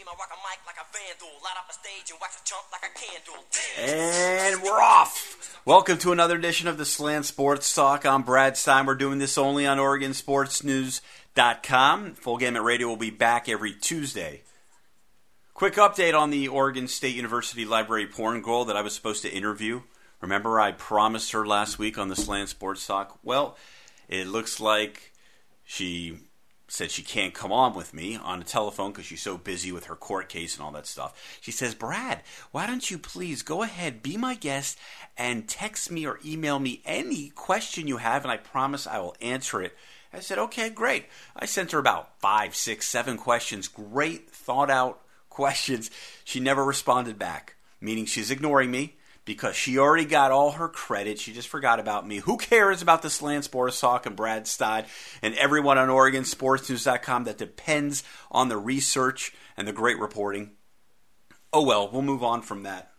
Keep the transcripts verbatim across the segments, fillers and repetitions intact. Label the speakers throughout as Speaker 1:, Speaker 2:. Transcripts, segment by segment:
Speaker 1: And we're off. Welcome to another edition of the Slant Sports Talk. I'm Brad Stein. We're doing this only on Oregon Sports News dot com. Full Gamut Radio will be back every Tuesday. Quick update on the Oregon State University Library porn girl that I was supposed to interview. Remember I promised her last week on the Slant Sports Talk? Well, it looks like she said she can't come on with me on the telephone because she's so busy with her court case and all that stuff. She says, Brad, why don't you please go ahead, be my guest, and text me or email me any question you have, and I promise I will answer it. I said, okay, great. I sent her about five, six, seven questions, great thought-out questions. She never responded back, meaning she's ignoring me because she already got all her credit. She just forgot about me. Who cares about the Slant Sports Talk and Brad Stein and everyone on Oregon Sports News dot com that depends on the research and the great reporting? Oh well, we'll move on from that.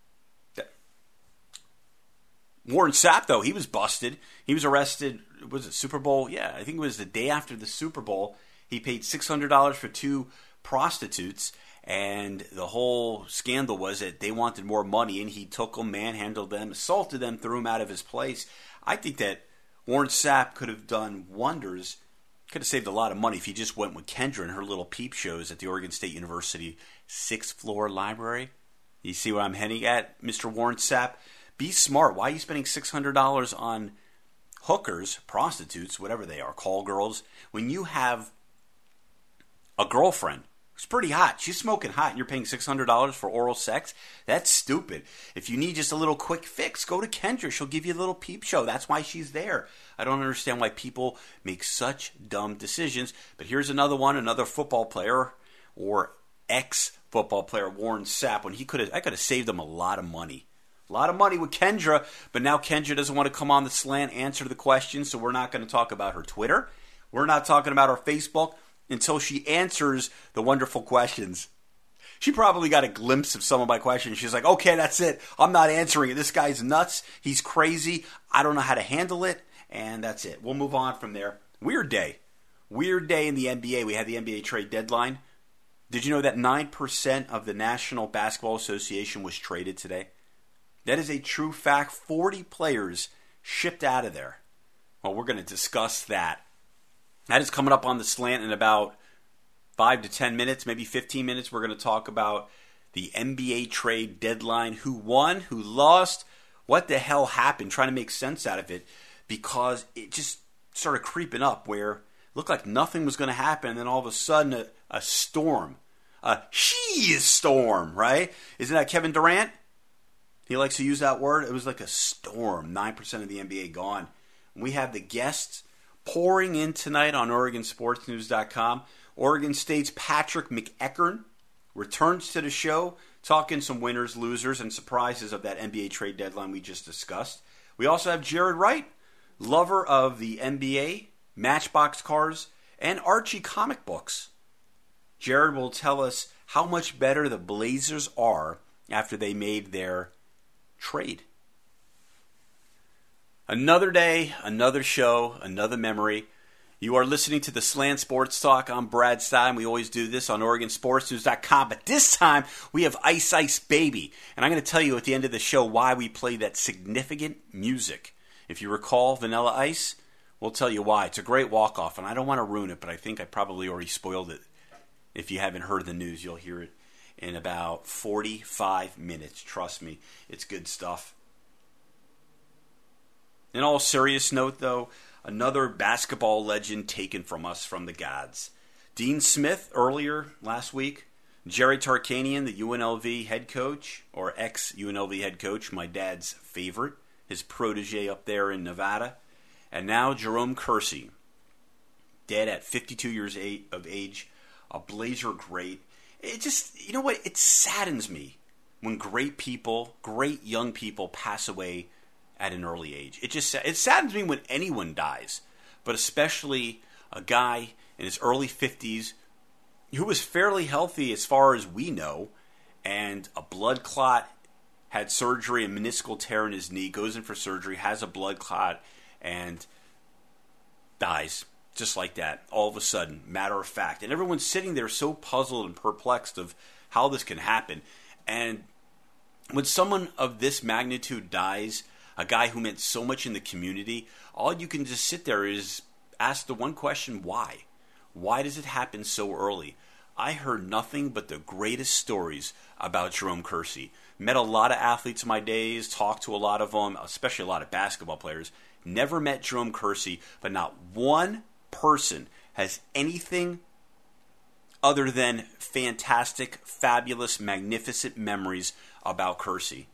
Speaker 1: Warren Sapp, though, he was busted. He was arrested, was it Super Bowl? Yeah, I think it was the day after the Super Bowl. He paid six hundred dollars for two prostitutes. And the whole scandal was that they wanted more money, and he took them, manhandled them, assaulted them, threw them out of his place. I think that Warren Sapp could have done wonders, could have saved a lot of money if he just went with Kendra and her little peep shows at the Oregon State University sixth floor library. You see what I'm heading at, Mister Warren Sapp? Be smart. Why are you spending six hundred dollars on hookers, prostitutes, whatever they are, call girls, when you have a girlfriend? It's pretty hot. She's smoking hot and you're paying six hundred dollars for oral sex? That's stupid. If you need just a little quick fix, go to Kendra. She'll give you a little peep show. That's why she's there. I don't understand why people make such dumb decisions. But here's another one, another football player or ex-football player, Warren Sapp. When he could have, I could have saved him a lot of money. A lot of money with Kendra, but now Kendra doesn't want to come on the slant, answer the questions, so we're not going to talk about her Twitter. We're not talking about her Facebook until she answers the wonderful questions. She probably got a glimpse of some of my questions. She's like, okay, that's it. I'm not answering it. This guy's nuts. He's crazy. I don't know how to handle it. And that's it. We'll move on from there. Weird day. Weird day in the N B A. We had the N B A trade deadline. Did you know that nine percent of the National Basketball Association was traded today? That is a true fact. forty players shipped out of there. Well, we're going to discuss that. That is coming up on the slant in about five to ten minutes, maybe fifteen minutes. We're going to talk about the N B A trade deadline, who won, who lost, what the hell happened, trying to make sense out of it, because it just started creeping up where it looked like nothing was going to happen, and then all of a sudden a, a storm, a she storm, right? Isn't that Kevin Durant? He likes to use that word. It was like a storm, nine percent of the N B A gone. We have the guests pouring in tonight on Oregon Sports News dot com. Oregon State's Patrick McEachern returns to the show, talking some winners, losers, and surprises of that N B A trade deadline we just discussed. We also have Jared Wright, lover of the N B A, Matchbox cars, and Archie comic books. Jared will tell us how much better the Blazers are after they made their trade. Another day, another show, another memory. You are listening to the Slant Sports Talk. I'm Brad Stein. We always do this on Oregon Sports News dot com. But this time, we have Ice Ice Baby. And I'm going to tell you at the end of the show why we play that significant music. If you recall Vanilla Ice, we'll tell you why. It's a great walk-off, and I don't want to ruin it, but I think I probably already spoiled it. If you haven't heard the news, you'll hear it in about forty-five minutes. Trust me, it's good stuff. In all serious note, though, another basketball legend taken from us from the gods. Dean Smith, earlier last week. Jerry Tarkanian, the U N L V head coach, or ex-U N L V head coach, my dad's favorite, his protege up there in Nevada. And now Jerome Kersey, dead at fifty-two years of age, a Blazer great. It just, you know what, it saddens me when great people, great young people pass away at an early age. It just it saddens me when anyone dies, but especially a guy in his early fifties who was fairly healthy as far as we know, and a blood clot, had surgery, a meniscal tear in his knee, goes in for surgery, has a blood clot, and dies. Just like that, all of a sudden, matter of fact. And everyone's sitting there so puzzled and perplexed of how this can happen. And when someone of this magnitude dies, a guy who meant so much in the community, all you can just sit there is ask the one question, why? Why does it happen so early? I heard nothing but the greatest stories about Jerome Kersey. Met a lot of athletes in my days, talked to a lot of them, especially a lot of basketball players. Never met Jerome Kersey, but not one person has anything other than fantastic, fabulous, magnificent memories about Kersey.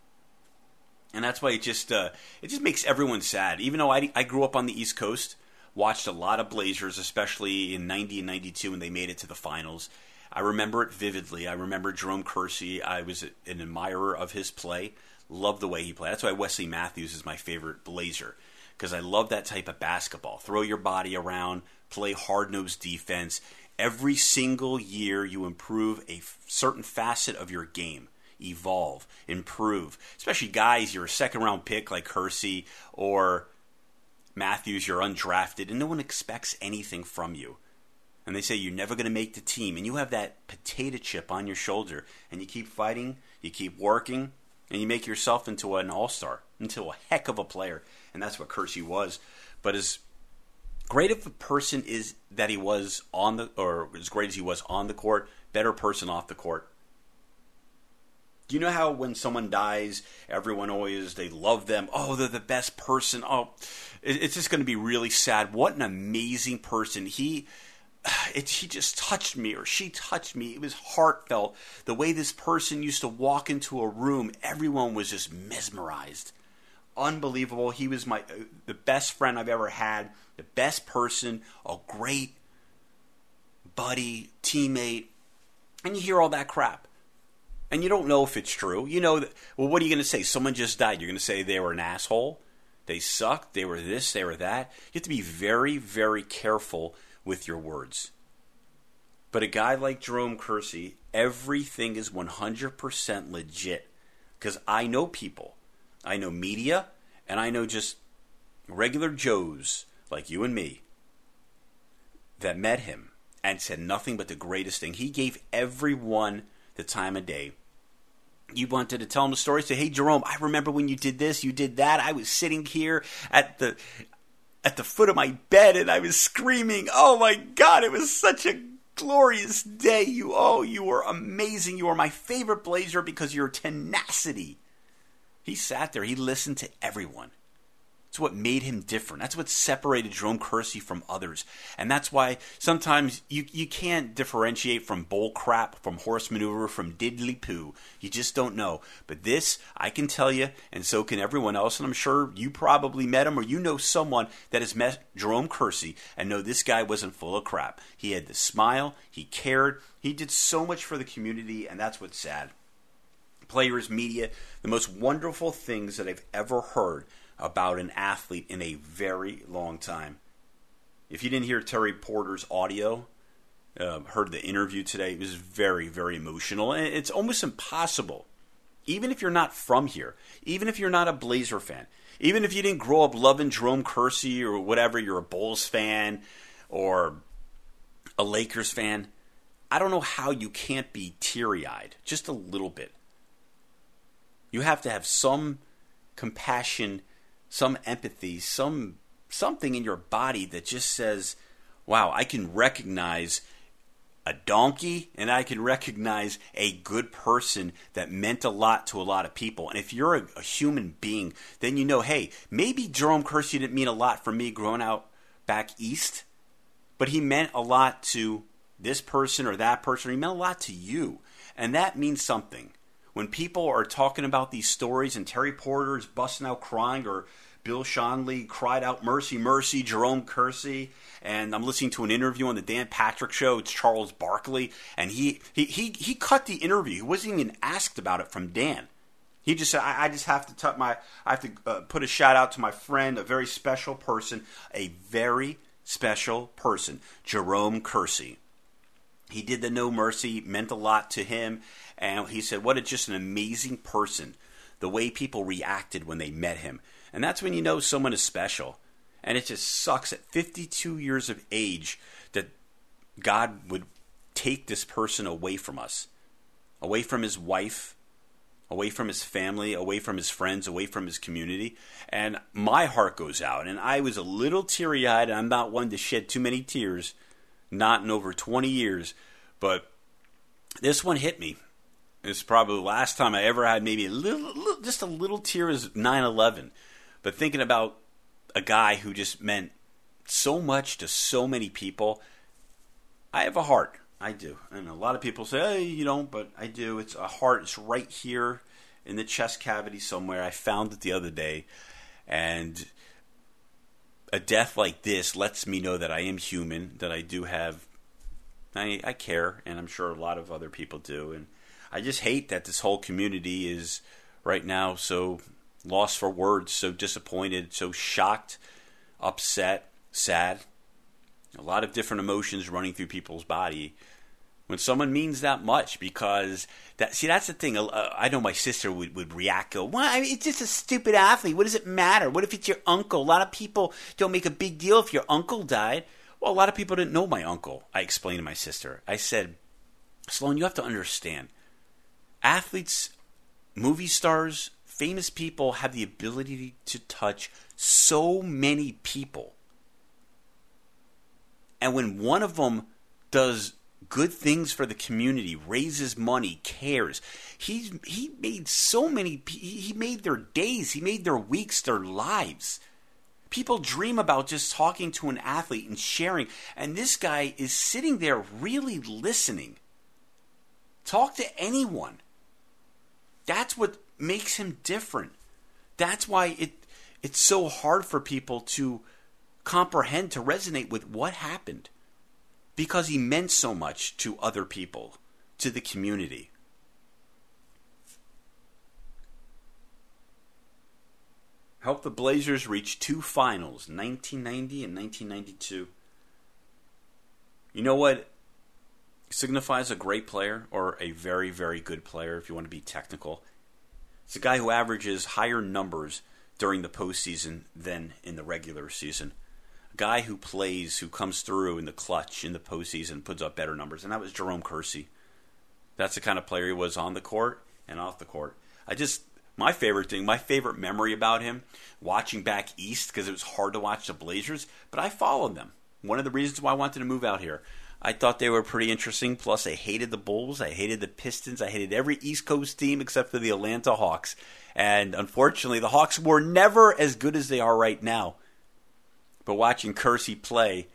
Speaker 1: And that's why it just uh, it just makes everyone sad. Even though I, I grew up on the East Coast, watched a lot of Blazers, especially in ninety and ninety-two when they made it to the finals. I remember it vividly. I remember Jerome Kersey. I was an admirer of his play. Loved the way he played. That's why Wesley Matthews is my favorite Blazer, because I love that type of basketball. Throw your body around, play hard-nosed defense. Every single year you improve a certain facet of your game. Evolve, improve. Especially guys, you're a second-round pick like Kersey or Matthews, you're undrafted, and no one expects anything from you. And they say you're never going to make the team, and you have that potato chip on your shoulder, and you keep fighting, you keep working, and you make yourself into an all-star, into a heck of a player. And that's what Kersey was. But as great of a person is that he was on the, or as great as he was on the court, better person off the court. Do you know how when someone dies, everyone always, they love them. Oh, they're the best person. Oh, it's just going to be really sad. What an amazing person. He, it, he just touched me, or she touched me. It was heartfelt. The way this person used to walk into a room, everyone was just mesmerized. Unbelievable. He was my the best friend I've ever had, the best person, a great buddy, teammate. And you hear all that crap. And you don't know if it's true. You know, that, well, what are you going to say? Someone just died. You're going to say they were an asshole? They sucked? They were this? They were that? You have to be very, very careful with your words. But a guy like Jerome Kersey, everything is one hundred percent legit. Because I know people. I know media, and I know just regular Joes like you and me that met him and said nothing but the greatest thing. He gave everyone the time of day. You wanted to tell him a story, say, hey, Jerome, I remember when you did this, you did that. I was sitting here at the at the foot of my bed, and I was screaming, oh, my God, it was such a glorious day. You, oh, you were amazing. You were my favorite Blazer because of your tenacity. He sat there. He listened to everyone. That's what made him different. That's what separated Jerome Kersey from others. And that's why sometimes you, you can't differentiate from bull crap, from horse maneuver, from diddly poo. You just don't know. But this, I can tell you, and so can everyone else, and I'm sure you probably met him or you know someone that has met Jerome Kersey and know this guy wasn't full of crap. He had the smile. He cared. He did so much for the community, and that's what's sad. Players, media, the most wonderful things that I've ever heard about an athlete in a very long time. If you didn't hear Terry Porter's audio, uh, heard the interview today, it was very, very emotional. And it's almost impossible, even if you're not from here, even if you're not a Blazer fan, even if you didn't grow up loving Jerome Kersey or whatever, you're a Bulls fan or a Lakers fan, I don't know how you can't be teary-eyed, just a little bit. You have to have some compassion, some empathy, some something in your body that just says, wow, I can recognize a donkey and I can recognize a good person that meant a lot to a lot of people. And if you're a, a human being, then you know, hey, maybe Jerome Kersey didn't mean a lot for me growing out back east, but he meant a lot to this person or that person, or he meant a lot to you. And that means something. When people are talking about these stories and Terry Porter is busting out crying, or Bill Schonely cried out, mercy, mercy, Jerome Kersey, and I'm listening to an interview on the Dan Patrick Show, it's Charles Barkley, and he he he, he cut the interview. He wasn't even asked about it from Dan. He just said, I, I just have to t- my, I have to uh, put a shout out to my friend, a very special person, a very special person, Jerome Kersey. He did the No Mercy, meant a lot to him. And he said, what a just an amazing person, the way people reacted when they met him. And that's when you know someone is special. And it just sucks at fifty-two years of age that God would take this person away from us, away from his wife, away from his family, away from his friends, away from his community. And my heart goes out. And I was a little teary-eyed. I'm not one to shed too many tears, not in over twenty years. But this one hit me. It's probably the last time I ever had maybe a little, little just a little tear is nine eleven. But thinking about a guy who just meant so much to so many people, I have a heart. I do. And a lot of people say, hey, you don't, but I do. It's a heart. It's right here in the chest cavity somewhere. I found it the other day. And a death like this lets me know that I am human, that I do have, I, I care, and I'm sure a lot of other people do. And I just hate that this whole community is right now so lost for words, so disappointed, so shocked, upset, sad. A lot of different emotions running through people's body when someone means that much, because that see that's the thing. Uh, I know my sister would, would react, go, well, I mean, it's just a stupid athlete. What does it matter? What if it's your uncle? A lot of people don't make a big deal if your uncle died. Well, a lot of people didn't know my uncle. I explained to my sister. I said, Sloan, you have to understand. Athletes, movie stars, famous people have the ability to touch so many people. And when one of them does good things for the community, raises money, cares, he he made so many, he made their days, he made their weeks, their lives. People dream about just talking to an athlete and sharing. And this guy is sitting there really listening. Talk to anyone. That's what makes him different. That's why it it's so hard for people to comprehend, to resonate with what happened. Because he meant so much to other people, to the community. Helped the Blazers reach two finals, nineteen ninety and nineteen ninety-two. You know what signifies a great player, or a very, very good player, if you want to be technical? It's a guy who averages higher numbers during the postseason than in the regular season. A guy who plays, who comes through in the clutch in the postseason, puts up better numbers, and that was Jerome Kersey. That's the kind of player he was on the court and off the court. I just, my favorite thing, my favorite memory about him, watching back east, because it was hard to watch the Blazers, but I followed them. One of the reasons why I wanted to move out here. I thought they were pretty interesting. Plus, I hated the Bulls. I hated the Pistons. I hated every East Coast team except for the Atlanta Hawks. And unfortunately, the Hawks were never as good as they are right now. But watching Kersey play,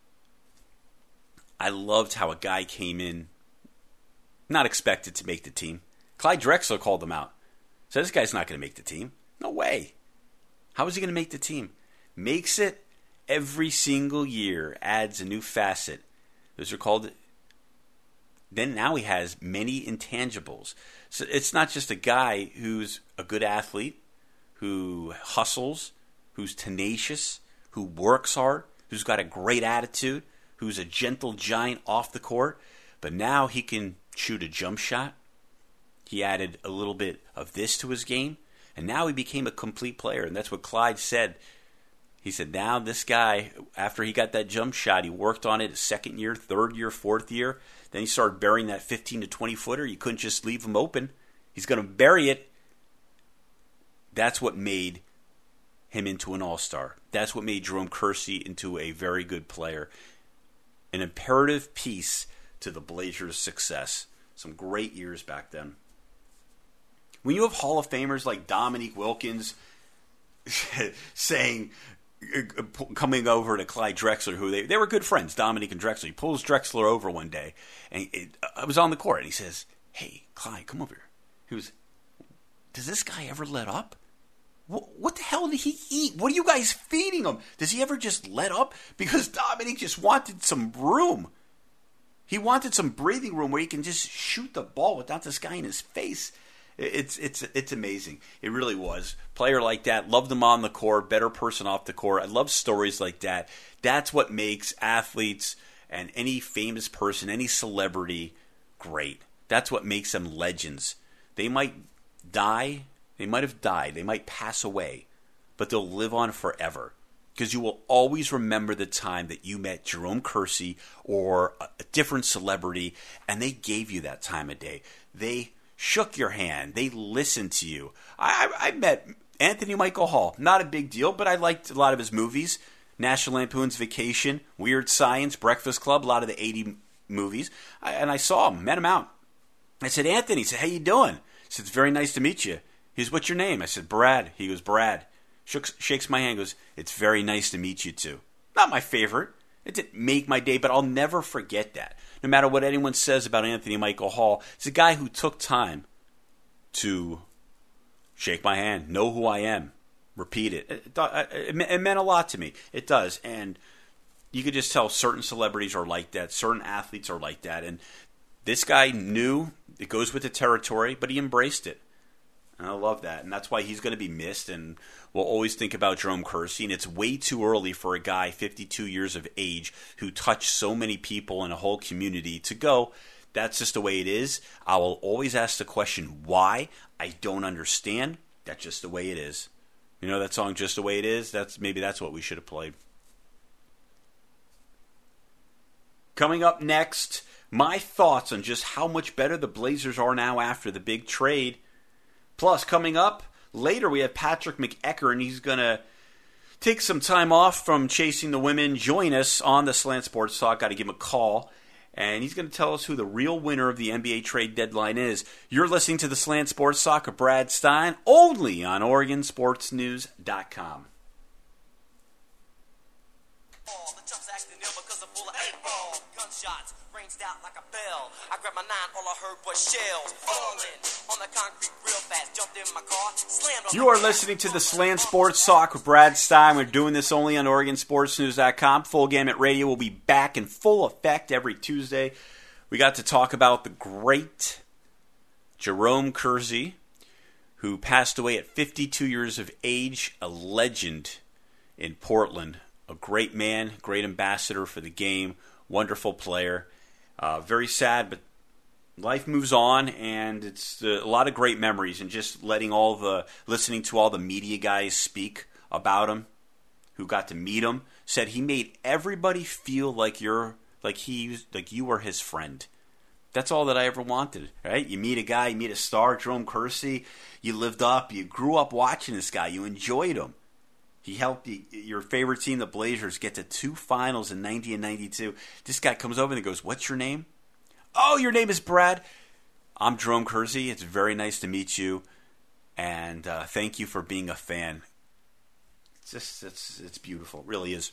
Speaker 1: I loved how a guy came in, not expected to make the team. Clyde Drexler called him out. So this guy's not going to make the team. No way. How is he going to make the team? Makes it every single year, adds a new facet. Those are called, then now he has many intangibles. So it's not just a guy who's a good athlete, who hustles, who's tenacious, who works hard, who's got a great attitude, who's a gentle giant off the court, but now he can shoot a jump shot. He added a little bit of this to his game, and now he became a complete player. And that's what Clyde said. He said, now this guy, after he got that jump shot, he worked on it second year, third year, fourth year. Then he started burying that fifteen to twenty footer. You couldn't just leave him open. He's going to bury it. That's what made him into an all-star. That's what made Jerome Kersey into a very good player. An imperative piece to the Blazers' success. Some great years back then. When you have Hall of Famers like Dominique Wilkins saying, coming over to Clyde Drexler, who they, they were good friends, Dominique and Drexler. He pulls Drexler over one day, and it, I was on the court, and he says, hey, Clyde, come over here. He was, does this guy ever let up? What the hell did he eat? What are you guys feeding him? Does he ever just let up? Because Dominique just wanted some room. He wanted some breathing room where he can just shoot the ball without this guy in his face. It's it's it's amazing. It really was. Player like that, loved him on the court, better person off the court. I love stories like that. That's what makes athletes and any famous person, any celebrity, great. That's what makes them legends. They might die. They might have died. They might pass away. But they'll live on forever. because you will always remember the time that you met Jerome Kersey or a, a different celebrity, and they gave you that time of day. They shook your hand. They listened to you. I, I, I met Anthony Michael Hall. Not a big deal, but I liked a lot of his movies. National Lampoon's Vacation, Weird Science, Breakfast Club, a lot of the eighties movies. I, and I saw him, met him out. I said, Anthony, he said, how you doing? He said, it's very nice to meet you. He goes, what's your name? I said, Brad. He goes, Brad. Shooks, shakes my hand, goes, it's very nice to meet you too. Not my favorite. It didn't make my day, but I'll never forget that. No matter what anyone says about Anthony Michael Hall, he's a guy who took time to shake my hand, know who I am, repeat it. It, it. it meant a lot to me. It does. And you could just tell certain celebrities are like that. Certain athletes are like that. And this guy knew it goes with the territory, but he embraced it. And I love that. And that's why he's going to be missed. And we'll always think about Jerome Kersey. And it's way too early for a guy fifty-two years of age who touched so many people in a whole community to go, that's just the way it is. I will always ask the question, why? I don't understand. That's just the way it is. You know that song, Just the Way It Is? That's maybe that's what we should have played. Coming up next, my thoughts on just how much better the Blazers are now after the big trade. Plus, coming up later, we have Patrick McEachern, and he's going to take some time off from chasing the women, join us on the Slant Sports Talk. Got to give him a call. And he's going to tell us who the real winner of the N B A trade deadline is. You're listening to the Slant Sports Talk with Brad Stein, only on Oregon Sports News dot com.
Speaker 2: Gunshots ranged out like a bell. I grabbed my nine, all I heard was shells falling on the concrete real fast. Jumped in my car, slammed on.
Speaker 1: You are listening to the Slant Sports Talk with Brad Stein. We're doing this only on Oregon Sports News dot com. Full Gamut Radio will be back in full effect every Tuesday. We got to talk about the great Jerome Kersey, who passed away at fifty-two years of age, a legend in Portland. A great man, great ambassador for the game. Wonderful player. Uh, very sad, but life moves on, and it's uh, a lot of great memories. And just letting all the, listening to all the media guys speak about him, who got to meet him, said he made everybody feel like you're, like he, like you were his friend. That's all that I ever wanted, right? You meet a guy, you meet a star, Jerome Kersey. You lived up, you grew up watching this guy, you enjoyed him. He helped you, your favorite team, the Blazers, get to two finals in ninety and ninety-two. This guy comes over and goes, what's your name? Oh, your name is Brad. I'm Jerome Kersey. It's very nice to meet you. And uh, thank you for being a fan. It's just, it's, it's beautiful. It really is.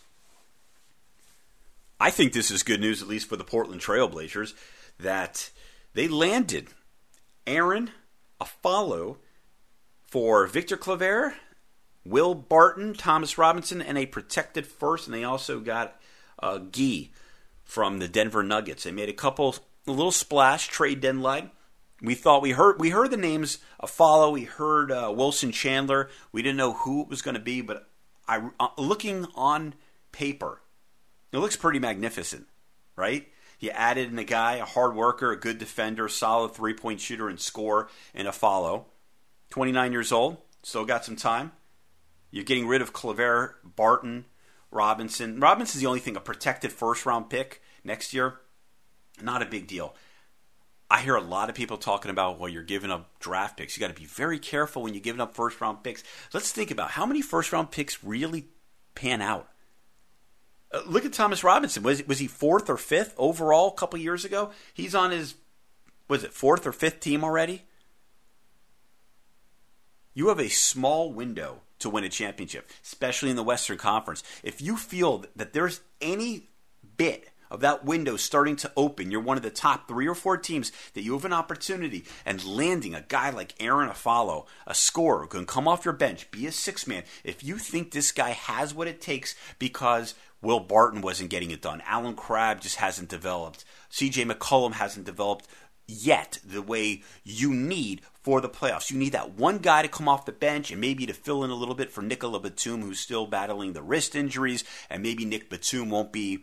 Speaker 1: I think this is good news, at least for the Portland Trail Blazers, that they landed Aaron Aflalo for Victor Claver, Will Barton, Thomas Robinson, and a protected first. And they also got uh, Guy from the Denver Nuggets. They made a couple, a little splash trade deadline. We thought we heard we heard the names Aflalo. We heard uh, Wilson Chandler. We didn't know who it was going to be, but I uh, looking on paper, it looks pretty magnificent, right? You added in a guy, a hard worker, a good defender, solid three-point shooter, and scorer in Aflalo. twenty-nine years old, still got some time. You're getting rid of Claver, Barton, Robinson. Robinson's the only thing, a protected first-round pick next year. Not a big deal. I hear a lot of people talking about, well, you're giving up draft picks. You got to be very careful when you're giving up first-round picks. Let's think about how many first-round picks really pan out. Uh, look at Thomas Robinson. Was was he fourth or fifth overall a couple years ago? He's on his, was it fourth or fifth team already? You have a small window to win a championship, especially in the Western Conference. If you feel that there's any bit of that window starting to open, you're one of the top three or four teams that you have an opportunity, and landing a guy like Aaron Aflalo, a scorer who can come off your bench, be a six-man. If you think this guy has what it takes because Will Barton wasn't getting it done, Alan Crabb just hasn't developed, C J McCollum hasn't developed yet the way you need for the playoffs. You need that one guy to come off the bench and maybe to fill in a little bit for Nicola Batum, who's still battling the wrist injuries, and maybe Nick Batum won't be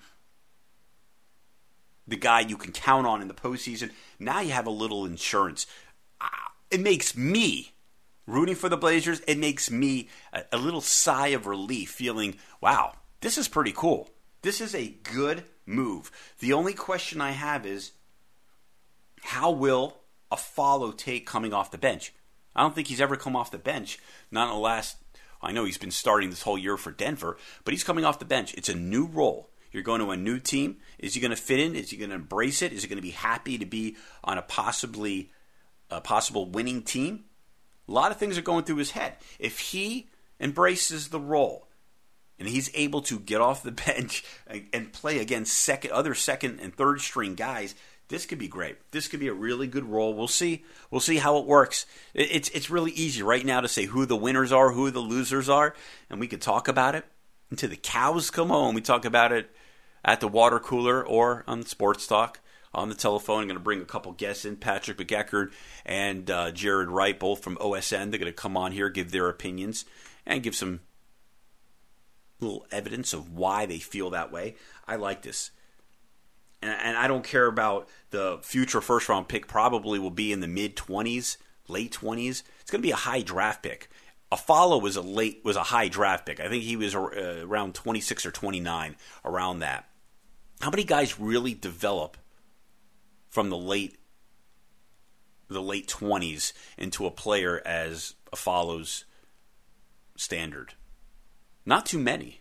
Speaker 1: the guy you can count on in the postseason. Now you have a little insurance. It makes me rooting for the Blazers. It makes me a, a little sigh of relief, feeling, wow, this is pretty cool. This is a good move. The only question I have is, how will Afflalo take coming off the bench? I don't think he's ever come off the bench. Not in the last, I know he's been starting this whole year for Denver, but he's coming off the bench. It's a new role. You're going to a new team. Is he going to fit in? Is he going to embrace it? Is he going to be happy to be on a possibly a possible winning team? A lot of things are going through his head. If he embraces the role and he's able to get off the bench and play against second, other second and third string guys, this could be great. This could be a really good role. We'll see. We'll see how it works. It's it's really easy right now to say who the winners are, who the losers are, and we could talk about it until the cows come home. We talk about it at the water cooler or on Sports Talk on the telephone. I'm going to bring a couple guests in, Patrick McEachern and uh, Jared Wright, both from O S N. They're going to come on here, give their opinions, and give some little evidence of why they feel that way. I like this. And, and I don't care about the future first-round pick. Probably will be in the mid-twenties, late twenties. It's going to be a high draft pick. Afflalo was a late was a high draft pick. I think he was uh, around twenty-six or twenty-nine, around that. How many guys really develop from the late the late twenties into a player as Afflalo's standard? Not too many.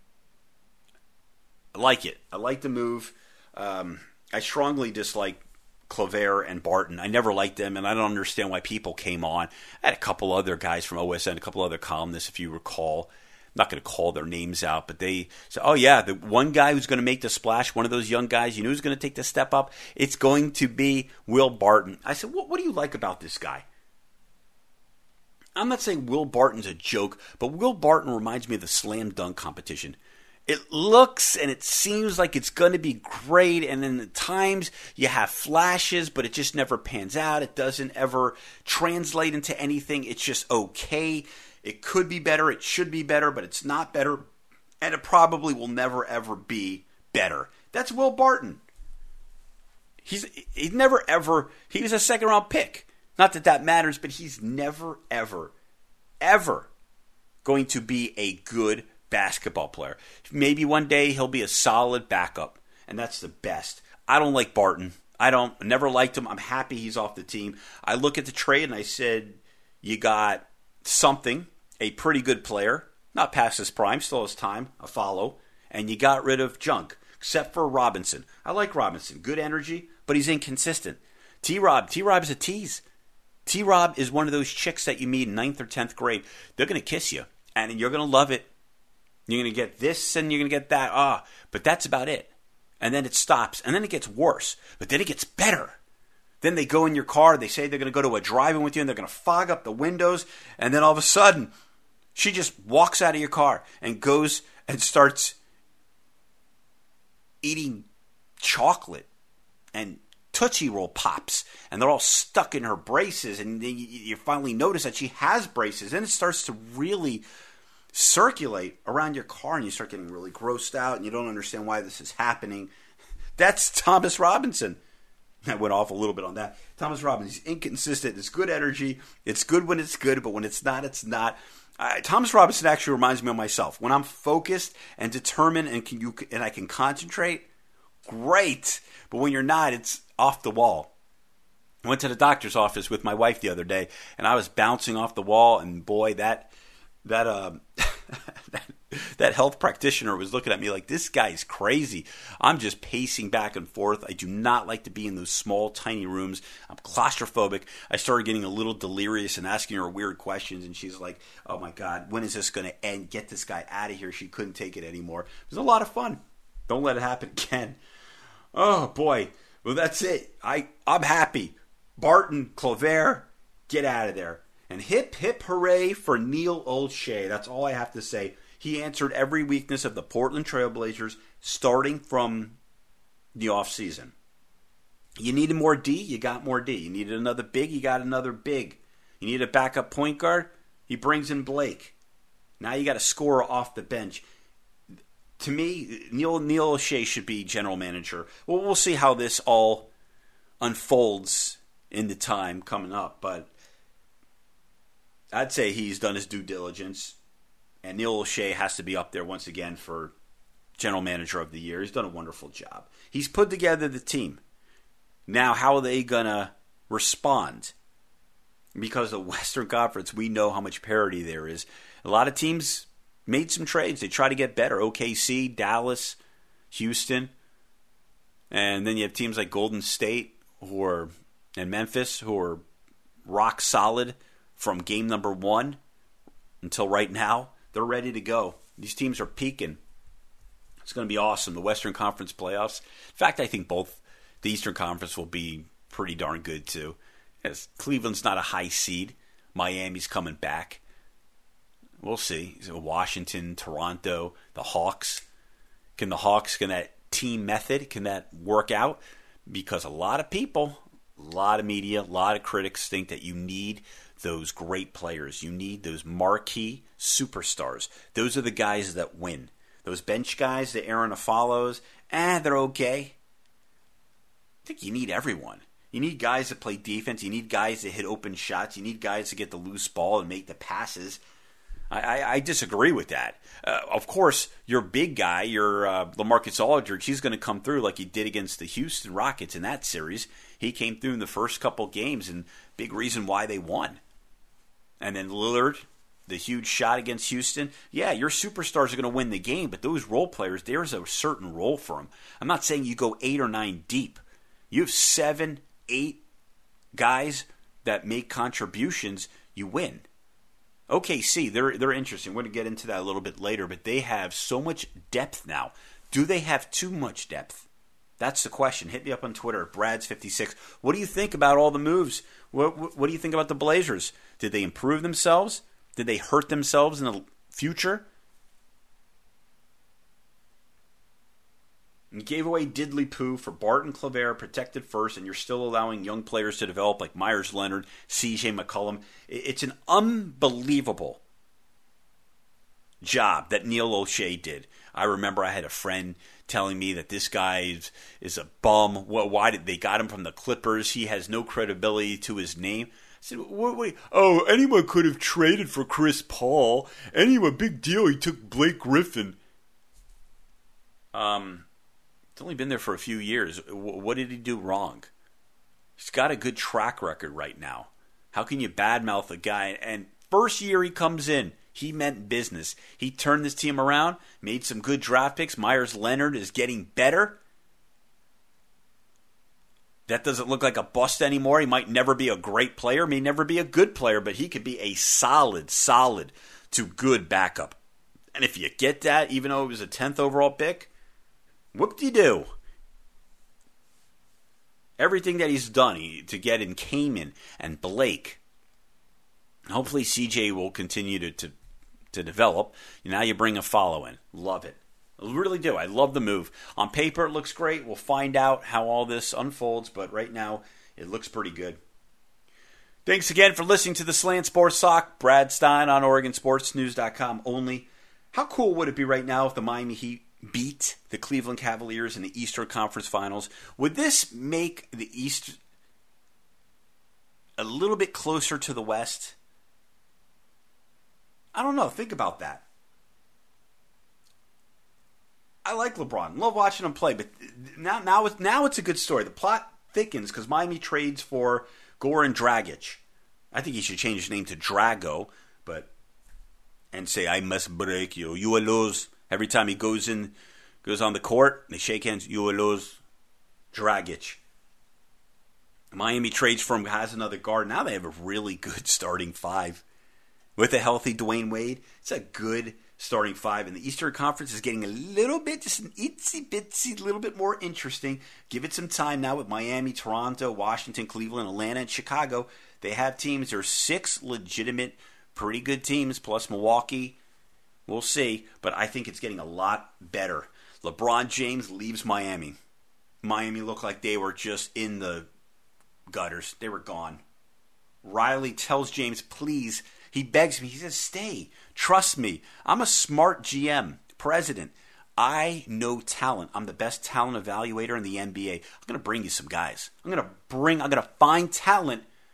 Speaker 1: I like it. I like the move. Um, I strongly dislike Clover and Barton. I never liked them, and I don't understand why people came on. I had a couple other guys from O S N, a couple other columnists, if you recall. I'm not going to call their names out, but they said, oh, yeah, the one guy who's going to make the splash, one of those young guys, you know who's going to take the step up? It's going to be Will Barton. I said, what, what do you like about this guy? I'm not saying Will Barton's a joke, but Will Barton reminds me of the slam dunk competition. It looks and it seems like it's going to be great, and then at times you have flashes, but it just never pans out. It doesn't ever translate into anything. It's just okay. It could be better. It should be better, but it's not better, and it probably will never, ever be better. That's Will Barton. He's he's never, ever – he was a second-round pick. Not that that matters, but he's never, ever, ever going to be a good basketball player. Maybe one day he'll be a solid backup, and that's the best. I don't like Barton. I don't never liked him. I'm happy he's off the team. I look at the trade and I said, you got something, a pretty good player, not past his prime, still has time, Afflalo, and you got rid of junk, except for Robinson. I like Robinson. Good energy, but he's inconsistent. T-Rob, T-Rob's a tease. T-Rob is one of those chicks that you meet in ninth or tenth grade. They're going to kiss you, and you're going to love it. You're going to get this and you're going to get that. Ah, but that's about it. And then it stops. And then it gets worse. But then it gets better. Then they go in your car. They say they're going to go to a drive-in with you and they're going to fog up the windows. And then all of a sudden, she just walks out of your car and goes and starts eating chocolate and Tootsie Roll Pops. And they're all stuck in her braces. And then you finally notice that she has braces. And it starts to really circulate around your car, and you start getting really grossed out, and you don't understand why this is happening. That's Thomas Robinson. I went off a little bit on that. Thomas Robinson, he's inconsistent. It's good energy. It's good when it's good, but when it's not, it's not. Uh, Thomas Robinson actually reminds me of myself. When I'm focused and determined and can you and I can concentrate, great. But when you're not, it's off the wall. I went to the doctor's office with my wife the other day, and I was bouncing off the wall, and boy, that that um that, that health practitioner was looking at me like, this guy's crazy. I'm just pacing back and forth. I do not like to be in those small, tiny rooms. I'm claustrophobic. I started getting a little delirious and asking her weird questions, and she's like, oh my God, when is this going to end? Get this guy out of here. She couldn't take it anymore. It was a lot of fun. Don't let it happen again. Oh boy. Well, that's it. I, I'm happy. Barton, Clover, get out of there. And hip, hip, hooray for Neil Olshey. That's all I have to say. He answered every weakness of the Portland Trail Blazers starting from the offseason. You needed more D, you got more D. You needed another big, you got another big. You need a backup point guard, he brings in Blake. Now you got a scorer off the bench. To me, Neil, Neil Olshey should be general manager. Well, we'll see how this all unfolds in the time coming up, but I'd say he's done his due diligence, and Neil O'Shea has to be up there once again for General Manager of the Year. He's done a wonderful job. He's put together the team. Now, how are they going to respond? Because the Western Conference, we know how much parity there is. A lot of teams made some trades. They try to get better. O K C, Dallas, Houston. And then you have teams like Golden State who are, and Memphis who are rock solid from game number one until right now. They're ready to go. These teams are peaking. It's going to be awesome. The Western Conference playoffs. In fact, I think both the Eastern Conference will be pretty darn good too. Yes, Cleveland's not a high seed. Miami's coming back. We'll see. Washington, Toronto, the Hawks. Can the Hawks, can that team method, can that work out? Because a lot of people, a lot of media, a lot of critics think that you need those great players. You need those marquee superstars. Those are the guys that win. Those bench guys, the Aaron Affalos, eh, they're okay. I think you need everyone. You need guys that play defense. You need guys that hit open shots. You need guys to get the loose ball and make the passes. I, I, I disagree with that. Uh, of course, your big guy, your uh, LaMarcus Aldridge, he's going to come through like he did against the Houston Rockets in that series. He came through in the first couple games, and big reason why they won. And then Lillard, the huge shot against Houston. Yeah, your superstars are going to win the game, but those role players, there's a certain role for them. I'm not saying you go eight or nine deep. You have seven, eight guys that make contributions, you win. O K C, they're they're interesting. We're going to get into that a little bit later, but they have so much depth now. Do they have too much depth? That's the question. Hit me up on Twitter, Brads fifty-six. What do you think about all the moves? What, what, what do you think about the Blazers? Did they improve themselves? Did they hurt themselves in the future? You gave away Diddley Poo for Barton Claver, protected first, and you're still allowing young players to develop like Myers Leonard, C J McCollum. It's an unbelievable job that Neil O'Shea did. I remember I had a friend telling me that this guy is, is a bum. Why did they got him from the Clippers? He has no credibility to his name. I said, wait, wait, oh, anyone could have traded for Chris Paul. Anyone, big deal. He took Blake Griffin. Um... He's only been there for a few years. What did he do wrong? He's got a good track record right now. How can you badmouth a guy? And first year he comes in, he meant business. He turned this team around, made some good draft picks. Myers Leonard is getting better. That doesn't look like a bust anymore. He might never be a great player, may never be a good player, but he could be a solid, solid to good backup. And if you get that, even though it was a tenth overall pick, whoop-de-doo. Everything that he's done he, to get in Kaman and Blake. Hopefully C J will continue to, to, to develop. Now you bring a follow in. Love it. I really do. I love the move. On paper it looks great. We'll find out how all this unfolds, but right now it looks pretty good. Thanks again for listening to the Slant Sports Talk. Brad Stein on Oregon Sports News dot com only. How cool would it be right now if the Miami Heat beat the Cleveland Cavaliers in the Eastern Conference Finals? Would this make the East a little bit closer to the West? I don't know. Think about that. I like LeBron. Love watching him play, but now now it's, now it's a good story. The plot thickens because Miami trades for Goran Dragic. I think he should change his name to Drago, but and say, I must break you. You will lose. Every time he goes in, goes on the court, they shake hands. You will lose. Dragic. Miami trades for him, has another guard. Now they have a really good starting five. With a healthy Dwayne Wade, it's a good starting five. And the Eastern Conference is getting a little bit, just an itsy-bitsy, little bit more interesting. Give it some time now with Miami, Toronto, Washington, Cleveland, Atlanta, and Chicago. They have teams. There are six legitimate, pretty good teams, plus Milwaukee. We'll see, but I think it's getting a lot better. LeBron James leaves Miami. Miami looked like they were just in the gutters. They were gone. Riley tells James, please, he begs me, he says, stay. Trust me. I'm a smart G M, president. I know talent. I'm the best talent evaluator in the N B A. I'm going to bring you some guys. I'm going to bring, I'm going to find talent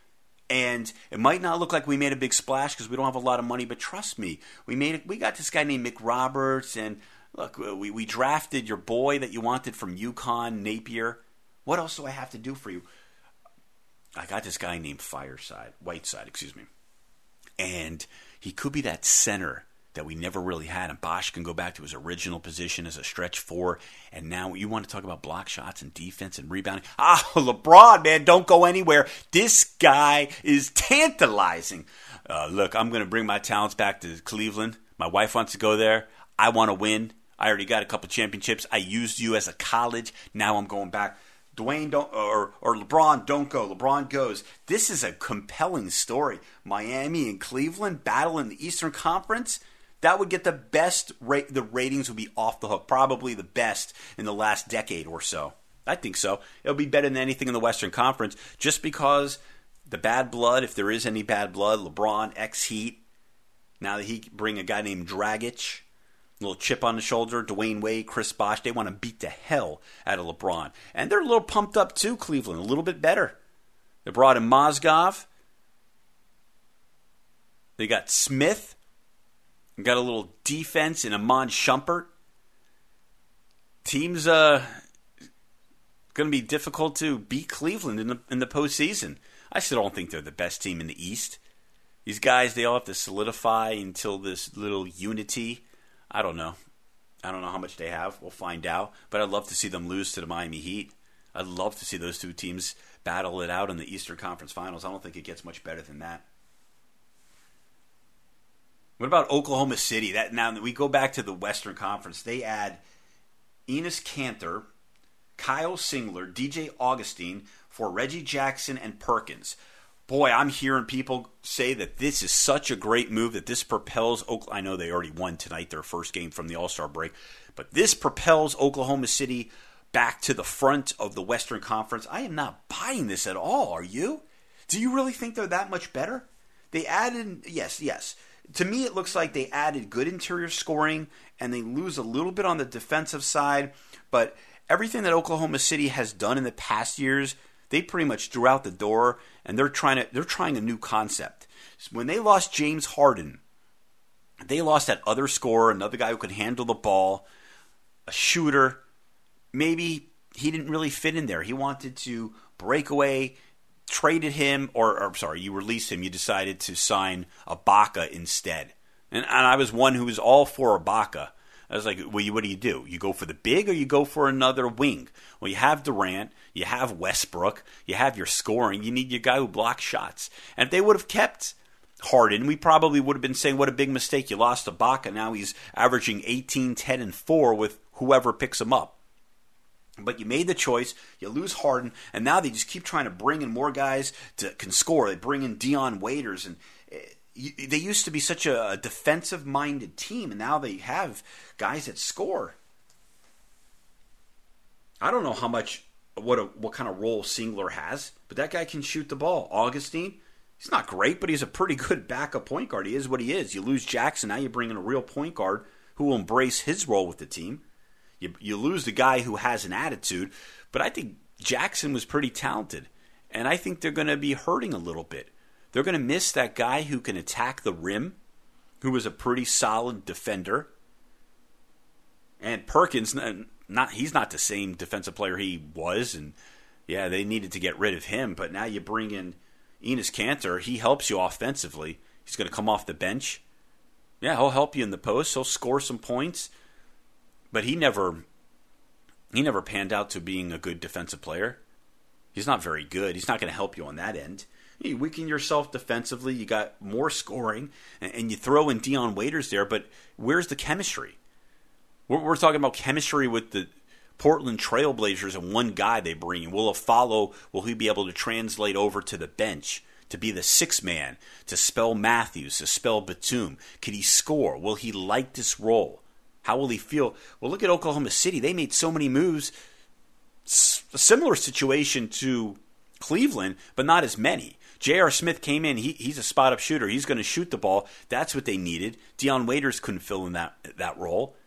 Speaker 1: And it might not look like we made a big splash because we don't have a lot of money, but trust me, we made it. We got this guy named Mick Roberts, and look, we, we drafted your boy that you wanted from UConn, Napier. What else do I have to do for you? I got this guy named Fireside, Whiteside, excuse me. And he could be that center that we never really had. And Bosch can go back to his original position as a stretch four. And now you want to talk about block shots and defense and rebounding. Ah, LeBron, man, don't go anywhere. This guy is tantalizing. Uh, look, I'm going to bring my talents back to Cleveland. My wife wants to go there. I want to win. I already got a couple championships. I used you as a college. Now I'm going back. Dwayne don't or or LeBron don't go. LeBron goes. This is a compelling story. Miami and Cleveland battle in the Eastern Conference. That would get the best rate. The ratings would be off the hook. Probably the best in the last decade or so. I think so. It'll be better than anything in the Western Conference just because the bad blood, if there is any bad blood, LeBron, ex-Heat. Now that he bring a guy named Dragic. Little chip on the shoulder, Dwayne Wade, Chris Bosh. They want to beat the hell out of LeBron. And they're a little pumped up too, Cleveland. A little bit better. They brought in Mozgov. They got Smith. They got a little defense in Iman Shumpert. Team's uh, going to be difficult to beat Cleveland in the, in the postseason. I still don't think they're the best team in the East. These guys, they all have to solidify until this little unity. I don't know. I don't know how much they have. We'll find out. But I'd love to see them lose to the Miami Heat. I'd love to see those two teams battle it out in the Eastern Conference Finals. I don't think it gets much better than that. What about Oklahoma City? That now that we go back to the Western Conference, they add Enes Kanter, Kyle Singler, D J Augustine for Reggie Jackson and Perkins. Boy, I'm hearing people say that this is such a great move, that this propels Oklahoma. I know they already won tonight, their first game from the All-Star break, but this propels Oklahoma City back to the front of the Western Conference. I am not buying this at all, are you? Do you really think they're that much better? They added, yes, yes. To me, it looks like they added good interior scoring, and they lose a little bit on the defensive side, but everything that Oklahoma City has done in the past years, they pretty much threw out the door, and they're trying to they're trying a new concept. When they lost James Harden, they lost that other scorer, another guy who could handle the ball, a shooter. Maybe he didn't really fit in there. He wanted to break away, traded him, or, or sorry, you released him. You decided to sign Ibaka instead. And, and I was one who was all for Ibaka. I was like, well, you, what do you do? You go for the big or you go for another wing? Well, you have Durant, you have Westbrook, you have your scoring. You need your guy who blocks shots. And if they would have kept Harden, we probably would have been saying, what a big mistake. You lost Ibaka. Now he's averaging eighteen, ten, and four with whoever picks him up. But you made the choice, you lose Harden, and now they just keep trying to bring in more guys that can score. They bring in Dion Waiters, and they used to be such a defensive-minded team, and now they have guys that score. I don't know how much, what a, what kind of role Singler has, but that guy can shoot the ball. Augustine, he's not great, but he's a pretty good backup point guard. He is what he is. You lose Jackson, now you bring in a real point guard who will embrace his role with the team. You, you lose the guy who has an attitude, but I think Jackson was pretty talented, and I think they're going to be hurting a little bit. They're going to miss that guy who can attack the rim, who was a pretty solid defender. And Perkins, not he's not the same defensive player he was, and yeah, they needed to get rid of him. But now you bring in Enes Kanter. He helps you offensively. He's going to come off the bench. Yeah, he'll help you in the post. He'll score some points. But he never, he never panned out to being a good defensive player. He's not very good. He's not going to help you on that end. You weaken yourself defensively. You got more scoring, and, and you throw in Dion Waiters there. But where's the chemistry? We're, we're talking about chemistry with the Portland Trailblazers and one guy they bring in. Will Affollow, will he be able to translate over to the bench to be the sixth man, to spell Matthews, to spell Batum? Can he score? Will he like this role? How will he feel? Well, look at Oklahoma City. They made so many moves. A similar situation to Cleveland, but not as many. J R. Smith came in. He, he's a spot-up shooter. He's going to shoot the ball. That's what they needed. Dion Waiters couldn't fill in that that role.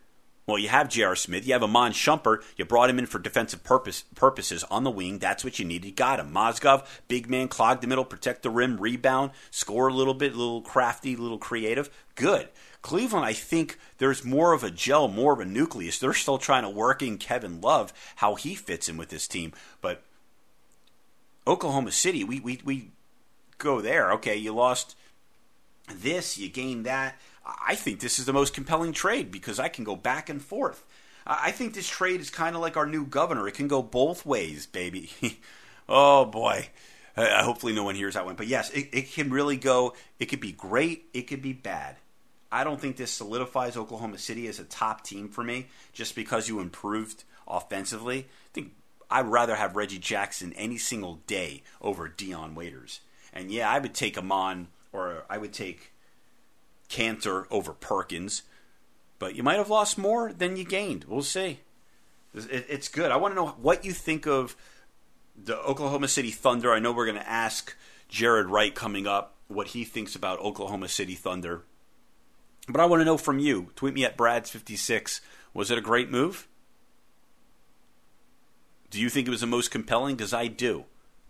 Speaker 1: Well, you have J R. Smith. You have Amon Shumpert. You brought him in for defensive purpose, purposes on the wing. That's what you need. You got him. Mozgov, big man, clog the middle, protect the rim, rebound, score a little bit, a little crafty, a little creative. Good. Cleveland, I think there's more of a gel, more of a nucleus. They're still trying to work in Kevin Love, how he fits in with this team. But Oklahoma City, we we, we go there. Okay, you lost this, you gained that. I think this is the most compelling trade because I can go back and forth. I think this trade is kind of like our new governor. It can go both ways, baby. Oh, boy. Uh, hopefully no one hears that one. But, yes, it, it can really go. It could be great. It could be bad. I don't think this solidifies Oklahoma City as a top team for me just because you improved offensively. I think I'd rather have Reggie Jackson any single day over Dion Waiters. And, yeah, I would take him on, or I would take Cantor over Perkins, but you might have lost more than you gained. We'll see. It's good. I want to know what you think of the Oklahoma City Thunder. I know we're going to ask Jared Wright coming up what he thinks about Oklahoma City Thunder, but I want to know from you. Tweet me at Brads fifty-six. Was it a great move? Do you think it was the most compelling? Because I do.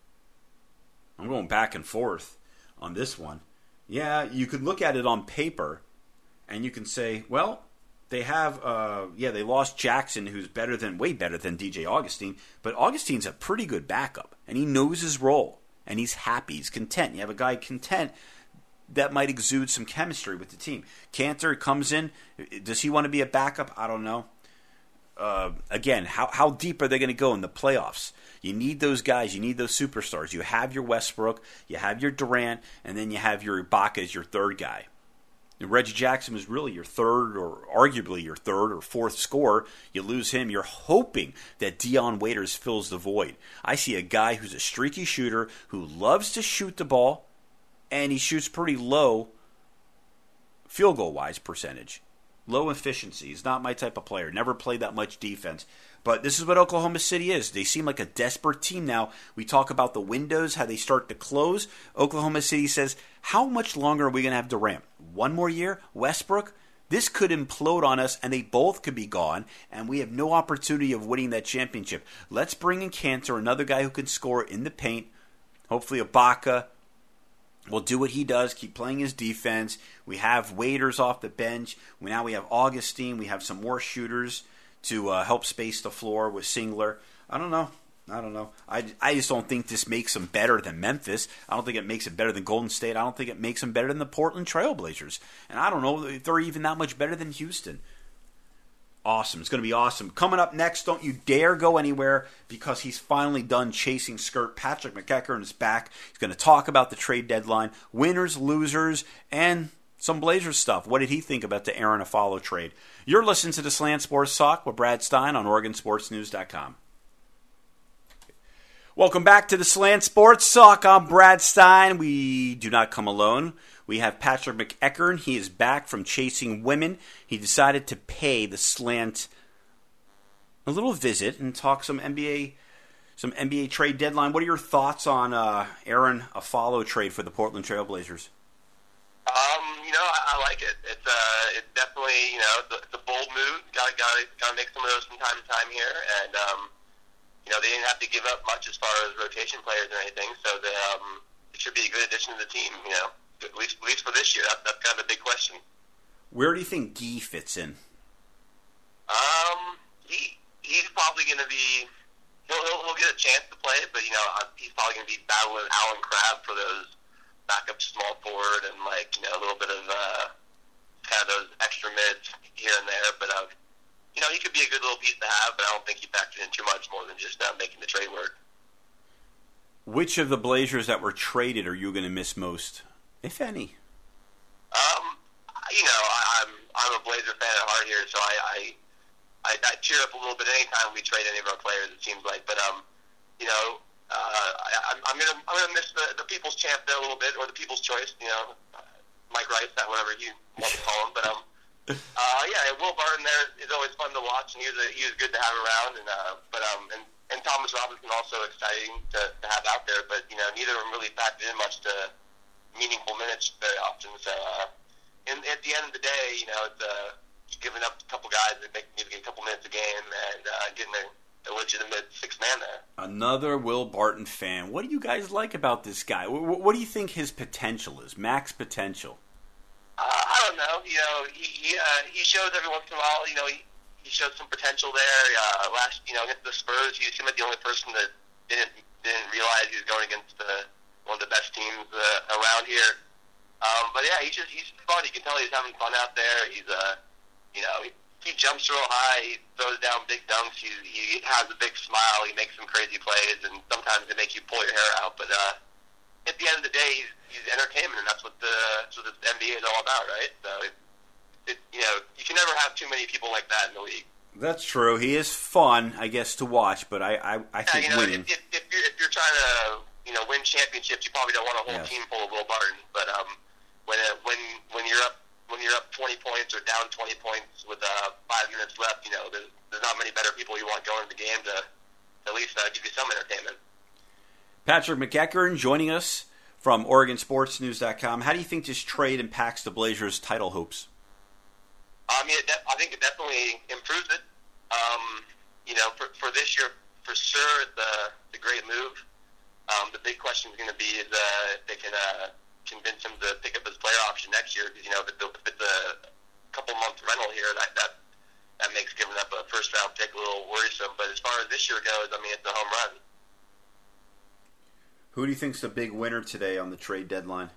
Speaker 1: I'm going back and forth on this one. Yeah, you could look at it on paper, and you can say, well, they have, uh, yeah, they lost Jackson, who's better than, way better than D J Augustine, but Augustine's a pretty good backup, and he knows his role, and he's happy, he's content. You have a guy content that might exude some chemistry with the team. Cantor comes in, does he want to be a backup? I don't know. Uh, again, how how deep are they going to go in the playoffs? You need those guys. You need those superstars. You have your Westbrook, you have your Durant, and then you have your Ibaka as your third guy. And Reggie Jackson was really your third, or arguably your third or fourth scorer. You lose him, you're hoping that Dion Waiters fills the void. I see a guy who's a streaky shooter who loves to shoot the ball, and he shoots pretty low field goal-wise percentage. Low efficiency. He's not my type of player. Never played that much defense. But this is what Oklahoma City is. They seem like a desperate team now. We talk about the windows, how they start to close. Oklahoma City says, how much longer are we going to have Durant? One more year? Westbrook? This could implode on us, and they both could be gone, and we have no opportunity of winning that championship. Let's bring in Cantor, another guy who can score in the paint. Hopefully Ibaka will do what he does, keep playing his defense. We have Waiters off the bench. We, now we have Augustine. We have some more shooters to uh, help space the floor with Singler. I don't know. I don't know. I, I just don't think this makes them better than Memphis. I don't think it makes it better than Golden State. I don't think it makes them better than the Portland Trailblazers. And I don't know if they're even that much better than Houston. Awesome. It's going to be awesome. Coming up next, don't you dare go anywhere because he's finally done chasing skirt. Patrick McEachern is back. He's going to talk about the trade deadline, winners, losers, and some Blazers stuff. What did he think about the Aaron Affollo trade? You're listening to the Slant Sports Talk with Brad Stein on Oregon Sports News dot com. Welcome back to the Slant Sports Talk. I'm Brad Stein. We do not come alone. We have Patrick McEachern. He is back from chasing women. He decided to pay the Slant a little visit and talk some N B A, some N B A trade deadline. What are your thoughts on uh, Aaron Affollo trade for the Portland Trailblazers?
Speaker 3: Um, you know, I, I like it. It's uh, it's definitely, you know, it's a, it's a bold move. Got got got to make some of those from time to time here, and um, you know, they didn't have to give up much as far as rotation players or anything, so they, um, it should be a good addition to the team. You know. At least, at least for this year, that, that's kind of a big question.
Speaker 1: Where do you think Guy fits in?
Speaker 3: Um, he he's probably going to be he'll, he'll he'll get a chance to play, but you know he's probably going to be battling Alan Crabb for those backup small forward and like you know a little bit of uh, kind of those extra mids here and there. But um, you know he could be a good little piece to have, but I don't think he factored in too much more than just uh, making the trade work.
Speaker 1: Which of the Blazers that were traded are you going to miss most? If any.
Speaker 3: Um, you know, I, I'm I'm a Blazer fan at heart here, so I, I I I cheer up a little bit anytime we trade any of our players. It seems like, but um, you know, uh, I, I'm I'm gonna I'm gonna miss the, the people's champ there a little bit, or the people's choice. You know, uh, Mike Rice, that whatever you want to call him. But um, uh, yeah, Will Barton there is always fun to watch, and he was a, he was good to have around. And uh, but um, and and Thomas Robinson also exciting to, to have out there. But you know, neither of them really factored in much to meaningful minutes very often. So, uh, and at the end of the day, you know, it's, uh, giving up a couple guys that make maybe a couple minutes a game and uh, getting a, a legitimate six man there.
Speaker 1: Another Will Barton fan. What do you guys like about this guy? What, what do you think his potential is? Max potential?
Speaker 3: Uh, I don't know. You know, he he, uh, he shows every once in a while. You know, he, he showed some potential there. Uh, last, you know, against the Spurs, he seemed like the only person that didn't didn't realize he was going against the, one of the best teams uh, around here. Um, but yeah, he's just he's fun. You can tell he's having fun out there. He's uh, you know, he, he jumps real high. He throws down big dunks. He he has a big smile. He makes some crazy plays, and sometimes they make you pull your hair out. But uh, at the end of the day, he's he's entertainment, and that's what the that's what the N B A is all about, right? So, it, it, you know, you can never have too many people like that in the league.
Speaker 1: That's true. He is fun, I guess, to watch. But I I, I
Speaker 3: yeah,
Speaker 1: think
Speaker 3: you know,
Speaker 1: winning.
Speaker 3: If, if, if, you're, if you're trying to you know win championships, you probably don't want a whole
Speaker 1: Yes.
Speaker 3: team full of Will Barton. But um, when uh, when when you're up when you're up twenty points or down twenty points with uh, five minutes left, you know, there's, there's not many better people you want going into the game to at least uh, give you some entertainment.
Speaker 1: Patrick McEachern joining us from Oregon Sports News dot com. How do you think this trade impacts the Blazers' title hopes?
Speaker 3: I mean, it de- I think it definitely improves it. Um, you know, for, for this year, for sure, it's a, it's a great move. Um, the big question is going to be is uh, if they can uh, convince him to pick up his player option next year. Because, you know, if, it, if it's a couple month rental here, that, that that makes giving up a first round pick a little worrisome. But as far as this year goes, I mean, it's a home run.
Speaker 1: Who do you think's the big winner today on the trade deadline?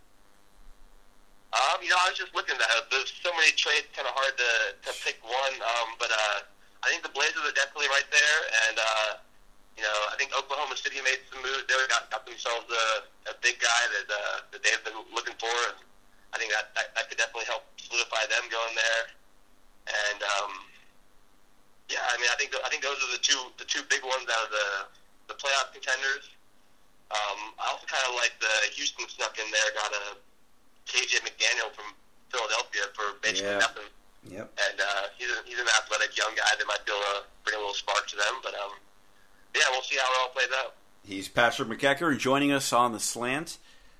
Speaker 3: Um, you know, I was just looking at that. There's so many trades, kind of hard to, to pick one. Um, but uh, I think the Blazers are definitely right there. And, uh, you know, I think Oklahoma City made some moves there, got, got themselves a, a big guy that uh, that they've been looking for. And I think that, that, that could definitely help solidify them going there. And, um, yeah, I mean, I think I think those are the two the two big ones out of the, the playoff contenders. Um, I also kind of like the Houston snuck in there, got a K J McDaniel from Philadelphia for basically
Speaker 1: Yeah.
Speaker 3: nothing.
Speaker 1: Yep.
Speaker 3: And uh, he's, a, he's an athletic young guy that might be able to bring a little spark to them. But, um, yeah, we'll see how it all plays out.
Speaker 1: He's Patrick McEachern joining us on the slant.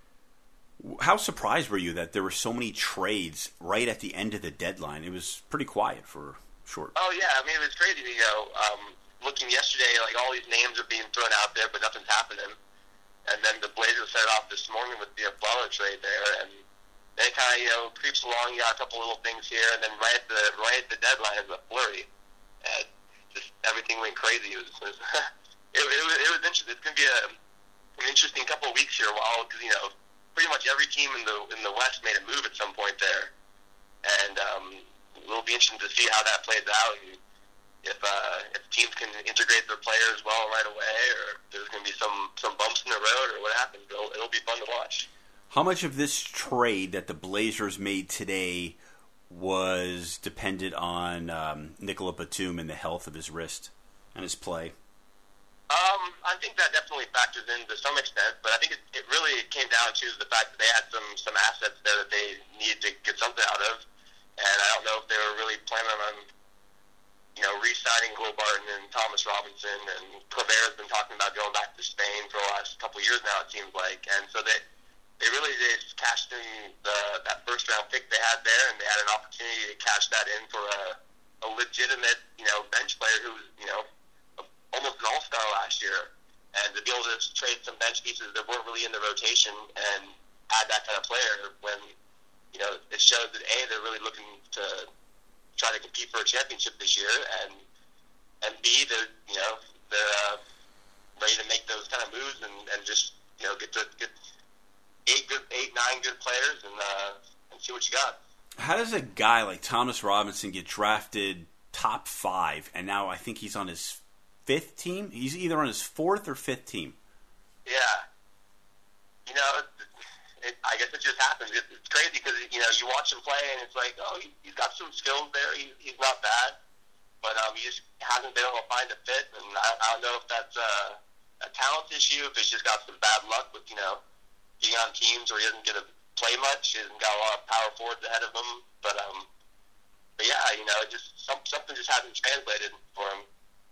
Speaker 1: How surprised were you that there were so many trades right at the end of the deadline? It was pretty quiet for short.
Speaker 3: Oh, yeah. I mean, it was crazy. You know, um, looking yesterday, like all these names are being thrown out there, but nothing's happening. And then the Blazers set off this morning with the Butler trade there, and then it kind of, you know, creeps along. You got a couple little things here, and then right at the right at the deadline is a flurry, and just everything went crazy. It was, it was, it, it was, it was interesting. It's going to be a, an interesting couple of weeks here, while because you know, pretty much every team in the in the West made a move at some point there, and um, it'll be interesting to see how that plays out. And, If uh, if teams can integrate their players well right away, or if there's going to be some, some bumps in the road, or what happens, it'll, it'll be fun to watch.
Speaker 1: How much of this trade that the Blazers made today was dependent on um, Nicola Batum and the health of his wrist and his play?
Speaker 3: Um, I think that definitely factors in to some extent, but I think it, it really came down to the fact that they had some, some assets there that they needed to get something out of, and I don't know if they were really planning on you know, re-signing Will Barton and Thomas Robinson, and Claver's been talking about going back to Spain for the last couple of years now, it seems like. And so they they really they just cashed in the, that first-round pick they had there, and they had an opportunity to cash that in for a, a legitimate, you know, bench player who was, you know, almost an all-star last year. And to be able to trade some bench pieces that weren't really in the rotation and add that kind of player when, you know, it shows that, A, they're really looking to try to compete for a championship this year, and and B, they're you know they're uh, ready to make those kind of moves and, and just you know get to get eight good eight nine good players and uh, and see what you got.
Speaker 1: How does a guy like Thomas Robinson get drafted top five, and now I think he's on his fifth team? He's either on his fourth or fifth team.
Speaker 3: Yeah, you know. It, It, I guess it just happens. It, it's crazy because you know you watch him play and it's like, oh, he, he's got some skills there. He, he's not bad, but um, he just hasn't been able to find a fit. And I, I don't know if that's a, a talent issue, if it's just got some bad luck with you know being on teams where he doesn't get to play much. He hasn't got a lot of power forwards ahead of him. But um, but yeah, you know, just some, something just hasn't translated for him.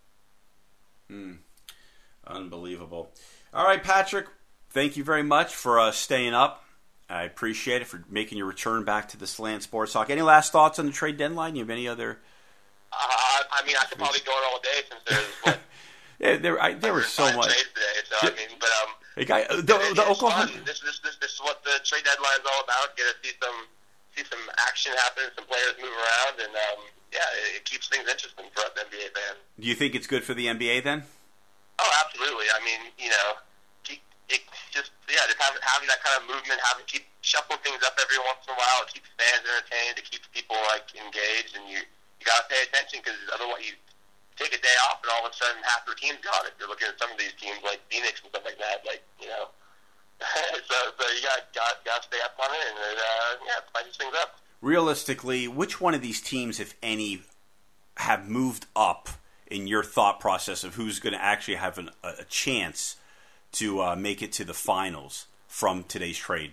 Speaker 1: Hmm. Unbelievable. All right, Patrick. Thank you very much for uh, staying up I appreciate it for making your return back to the Slant Sports Talk. Any last thoughts on the trade deadline? You have any other?
Speaker 3: Uh, I mean, I could probably go on all day since there's what.
Speaker 1: yeah, there, I, there was so much.
Speaker 3: Trades today, so I mean, but um,
Speaker 1: the, guy, the, the, the Oklahoma.
Speaker 3: This, this, this, this is what the trade deadline is all about. Get to see some, see some action happen, some players move around, and um, yeah, it, it keeps things interesting for us N B A fans.
Speaker 1: Do you think it's good for the N B A then?
Speaker 3: Oh, absolutely. I mean, you know, keep, it just yeah, just having, having that kind of movement, having keep shuffling things up every once in a while, it keeps fans entertained, it keeps people like engaged, and you you got to pay attention because otherwise you take a day off and all of a sudden half your team's gone. If you're looking at some of these teams like Phoenix and stuff like that, like you know, so so you got got got to stay up on it and uh, yeah, spice things up.
Speaker 1: Realistically, which one of these teams, if any, have moved up in your thought process of who's going to actually have an, a, a chance to uh, make it to the finals from today's trade?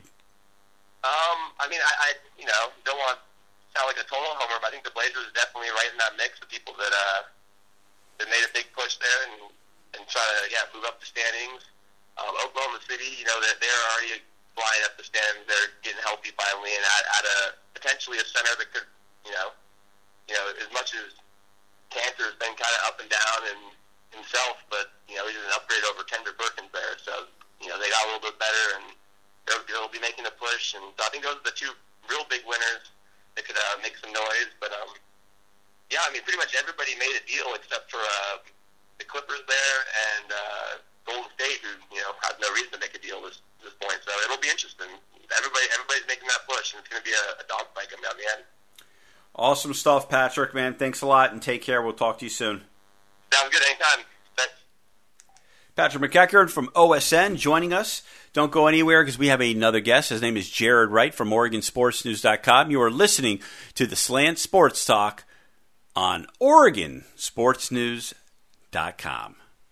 Speaker 3: Um, I mean, I, I you know don't want to sound like a total homer, but I think the Blazers are definitely right in that mix of people that uh, that made a big push there and and try to yeah move up the standings. Um, Oklahoma City, you know, that they're already flying up the standings. They're getting healthy finally, and at, at a potentially a center that could, you know, you know, as much as Cantor's been kind of up and down and himself, but you know he's an upgrade over Kendrick Perkins there. So you know they got a little bit better, and they'll, they'll be making a push. And so I think those are the two real big winners that could uh, make some noise. But um, yeah, I mean pretty much everybody made a deal except for uh, the Clippers there and uh, Golden State, who you know has no reason to make a deal at this, this point. So it'll be interesting. Everybody, everybody's making that push, and it's going to be a, a dogfight coming down the end.
Speaker 1: Awesome stuff, Patrick, man. Thanks a lot, and take care. We'll talk to you soon.
Speaker 3: Sounds good. Anytime. Thanks.
Speaker 1: Patrick McEachern from O S N joining us. Don't go anywhere because we have another guest. His name is Jared Wright from Oregon Sports News dot com. You are listening to the Slant Sports Talk on Oregon Sports News dot com.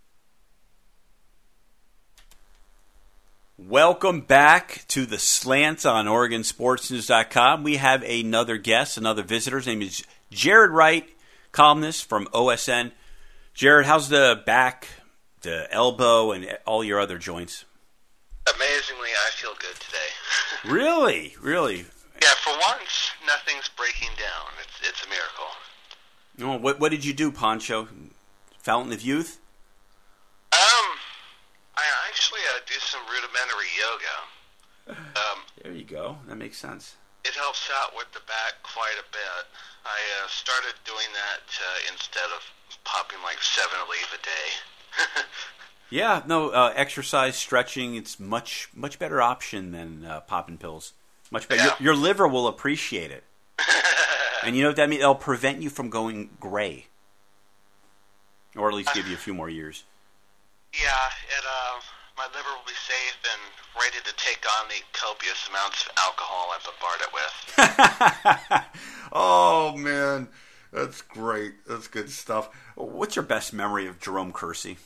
Speaker 1: Welcome back to the Slant on Oregon Sports News dot com. We have another guest, another visitor. His name is Jared Wright, columnist from O S N. Jared, how's the back, the elbow, and all your other joints?
Speaker 4: Amazingly, I feel good today.
Speaker 1: Really? Really?
Speaker 4: Yeah, for once, nothing's breaking down. It's it's a miracle.
Speaker 1: Oh, what what did you do, Poncho? Fountain of Youth?
Speaker 4: Um, I actually uh, do some rudimentary yoga. Um,
Speaker 1: there you go. That makes sense.
Speaker 4: It helps out with the back quite a bit. I uh, started doing that uh, instead of popping like seven Aleve a day.
Speaker 1: Yeah, no, uh, exercise, stretching, it's much much better option than uh, popping pills. Much better.
Speaker 4: Yeah.
Speaker 1: Your, your liver will appreciate it. And you know what that means? It'll prevent you from going gray. Or at least give you a few more years.
Speaker 4: Yeah, it, uh, my liver will be safe and ready to take on the copious amounts of alcohol I bombard it with.
Speaker 1: Oh, man. That's great. That's good stuff. What's your best memory of Jerome Kersey?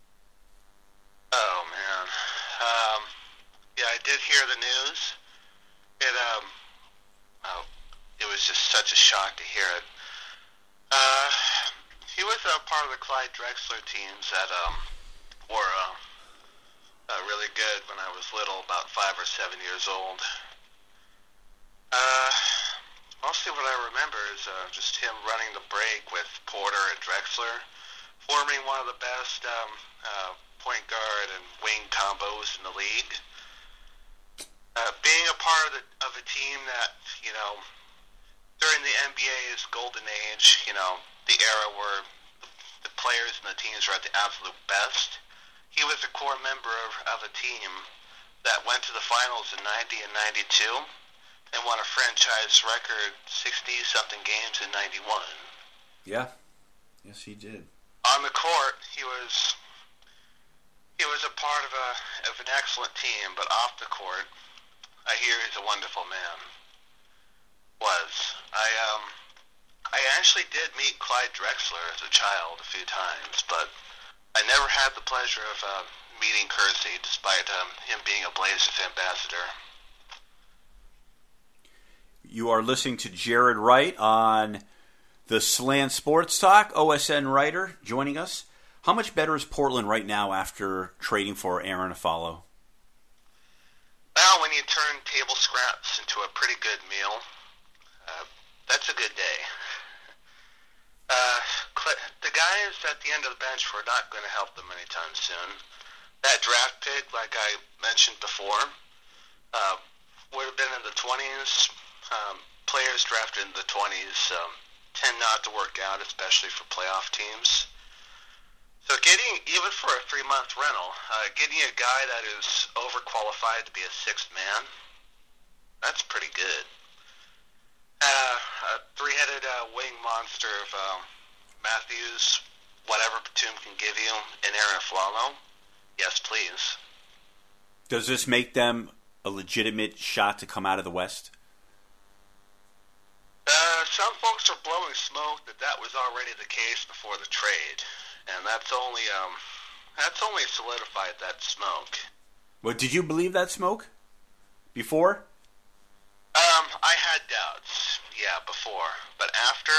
Speaker 4: Oh, man. Um, yeah, I did hear the news. It, um, oh, it was just such a shock to hear it. Uh, he was a part of the Clyde Drexler teams that, um, were, uh, uh, really good when I was little, about five or seven years old. Uh, mostly what I remember is, uh, just him running the break with Porter and Drexler, forming one of the best, um, uh, point guard and wing combos in the league. Uh, being a part of, the, of a team that, you know, during the N B A's golden age, you know, the era where the players and the teams were at the absolute best, he was a core member of, of a team that went to the finals in ninety and ninety-two and won a franchise record sixty-something games in ninety-one.
Speaker 1: Yeah. Yes, he did.
Speaker 4: On the court, he was... He was a part of a of an excellent team, but off the court, I hear he's a wonderful man. Was. I um I actually did meet Clyde Drexler as a child a few times, but I never had the pleasure of uh, meeting Kersey, despite um, him being a Blazers ambassador.
Speaker 1: You are listening to Jared Wright on the Slant Sports Talk. O S N writer joining us. How much better is Portland right now after trading for Aaron Aflalo?
Speaker 4: Well, Well, when you turn table scraps into a pretty good meal, uh, that's a good day. Uh, the guys at the end of the bench were not going to help them anytime soon. That draft pick, like I mentioned before, uh, would have been in the twenties. Um, players drafted in the twenties um, tend not to work out, especially for playoff teams. So getting, even for a three-month rental, uh, getting a guy that is overqualified to be a sixth man, that's pretty good. Uh, a three-headed uh, wing monster of uh, Matthews, whatever Batum can give you, and Aaron Aflalo, yes, please.
Speaker 1: Does this make them a legitimate shot to come out of the West?
Speaker 4: Uh, some folks are blowing smoke that that was already the case before the trade, and that's only um, that's only solidified that smoke.
Speaker 1: Well, did you believe that smoke before?
Speaker 4: Um, I had doubts, yeah, before, but after,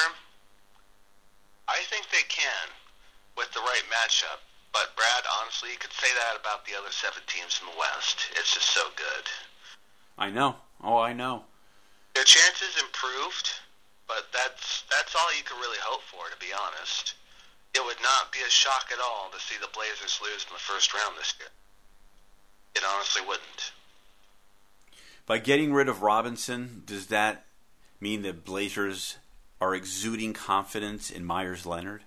Speaker 4: I think they can with the right matchup. But Brad, honestly, you could say that about the other seven teams in the West. It's just so good.
Speaker 1: I know. Oh, I know.
Speaker 4: Their chances improved, but that's that's all you can really hope for, to be honest. It would not be a shock at all to see the Blazers lose in the first round this year. It honestly wouldn't.
Speaker 1: By getting rid of Robinson, does that mean that Blazers are exuding confidence in Myers Leonard?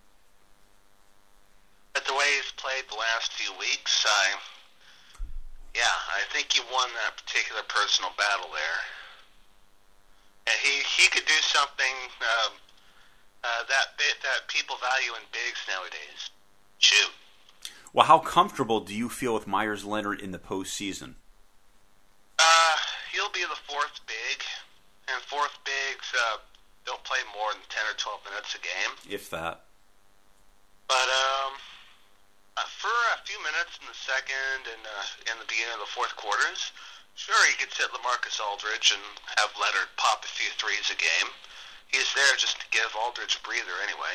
Speaker 4: But the way he's played the last few weeks, I, yeah, I think he won that particular personal battle there. And he, he could do something um, uh, that bit that people value in bigs nowadays. Shoot.
Speaker 1: Well, how comfortable do you feel with Myers Leonard in the postseason?
Speaker 4: Uh, he'll be the fourth big, and fourth bigs uh, don't play more than ten or twelve minutes a game.
Speaker 1: If that.
Speaker 4: But um, uh, for a few minutes in the second and uh, in the beginning of the fourth quarters, sure, he could sit LaMarcus Aldridge and have Leonard pop a few threes a game. He's there just to give Aldridge a breather anyway.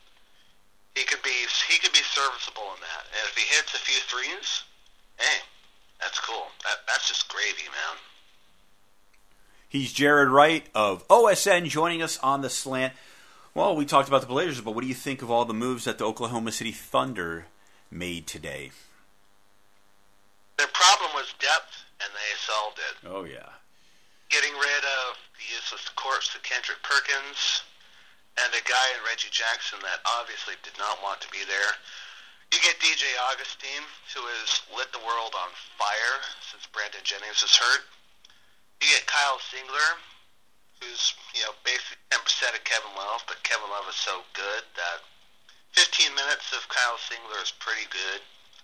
Speaker 4: He could be he could be serviceable in that, and if he hits a few threes, hey. That's cool. That, that's just gravy, man.
Speaker 1: He's Jared Wright of O S N joining us on The Slant. Well, we talked about the Blazers, but what do you think of all the moves that the Oklahoma City Thunder made today?
Speaker 4: Their problem was depth, and they solved it.
Speaker 1: Oh, yeah.
Speaker 4: Getting rid of the useless corpse of Kendrick Perkins and a guy in Reggie Jackson that obviously did not want to be there. You get D J Augustine, who has lit the world on fire since Brandon Jennings was hurt. You get Kyle Singler, who's, you know, basically ten percent of Kevin Love, but Kevin Love is so good that fifteen minutes of Kyle Singler is pretty good.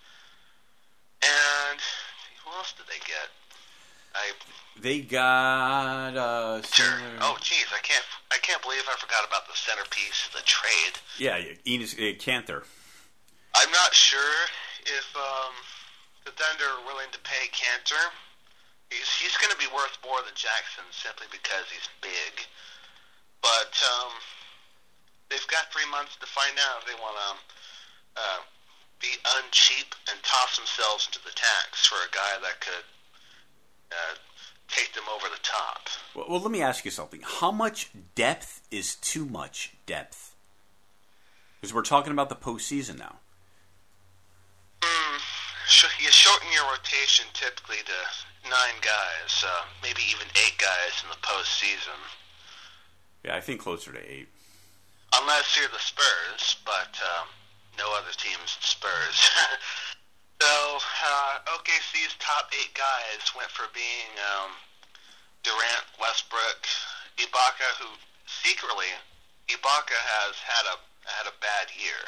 Speaker 4: And who else did they get? I
Speaker 1: They got uh
Speaker 4: sure.
Speaker 1: Singler.
Speaker 4: Oh, geez, I can't I can't believe I forgot about the centerpiece of the trade.
Speaker 1: Yeah, Enes uh, Kanter.
Speaker 4: I'm not sure if um, the Thunder are willing to pay Kanter. He's he's going to be worth more than Jackson simply because he's big. But um, they've got three months to find out if they want to uh, be uncheap and toss themselves into the tax for a guy that could uh, take them over the top.
Speaker 1: Well, well, let me ask you something. How much depth is too much depth? Because we're talking about the postseason now.
Speaker 4: Mm, you shorten your rotation typically to nine guys, uh, maybe even eight guys in the postseason.
Speaker 1: Yeah, I think closer to eight.
Speaker 4: Unless you're the Spurs, but um, no other teams than Spurs. So uh, O K C's top eight guys went for being um, Durant, Westbrook, Ibaka, who secretly Ibaka has had a had a bad year.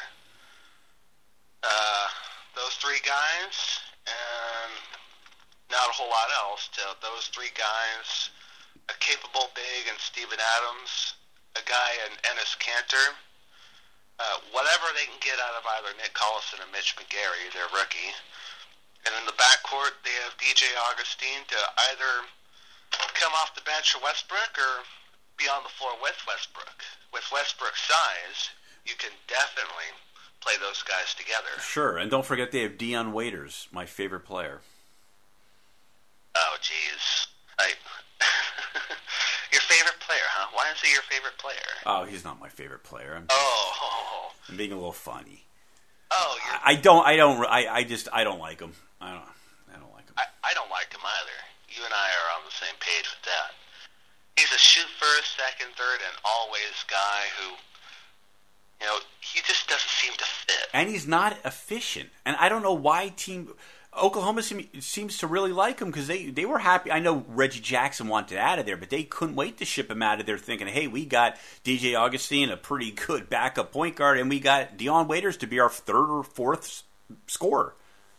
Speaker 4: Uh, those three guys, and not a whole lot else. To those three guys, a capable big in Steven Adams, a guy in Enes Kanter. Uh, whatever they can get out of either Nick Collison or Mitch McGary, their rookie. And in the backcourt, they have D J Augustine to either come off the bench for Westbrook or be on the floor with Westbrook. With Westbrook's size, you can definitely play those guys together.
Speaker 1: Sure, and don't forget they have Dion Waiters, my favorite player.
Speaker 4: Oh, jeez. I, your favorite player, huh? Why is he your favorite player?
Speaker 1: Oh, he's not my favorite player. I'm,
Speaker 4: Oh,
Speaker 1: I'm being a little funny.
Speaker 4: oh, you're,
Speaker 1: I, I don't. I don't. I, I just. I don't like him. I don't. I don't like him.
Speaker 4: I, I don't like him either. You and I are on the same page with that. He's a shoot first, second, third, and always guy who, you know, he just doesn't seem to fit.
Speaker 1: And he's not efficient. And I don't know why team Oklahoma seem, seems to really like him because they, they were happy. I know Reggie Jackson wanted out of there, but they couldn't wait to ship him out of there thinking, hey, we got D J Augustine, a pretty good backup point guard, and we got Dion Waiters to be our third or fourth scorer.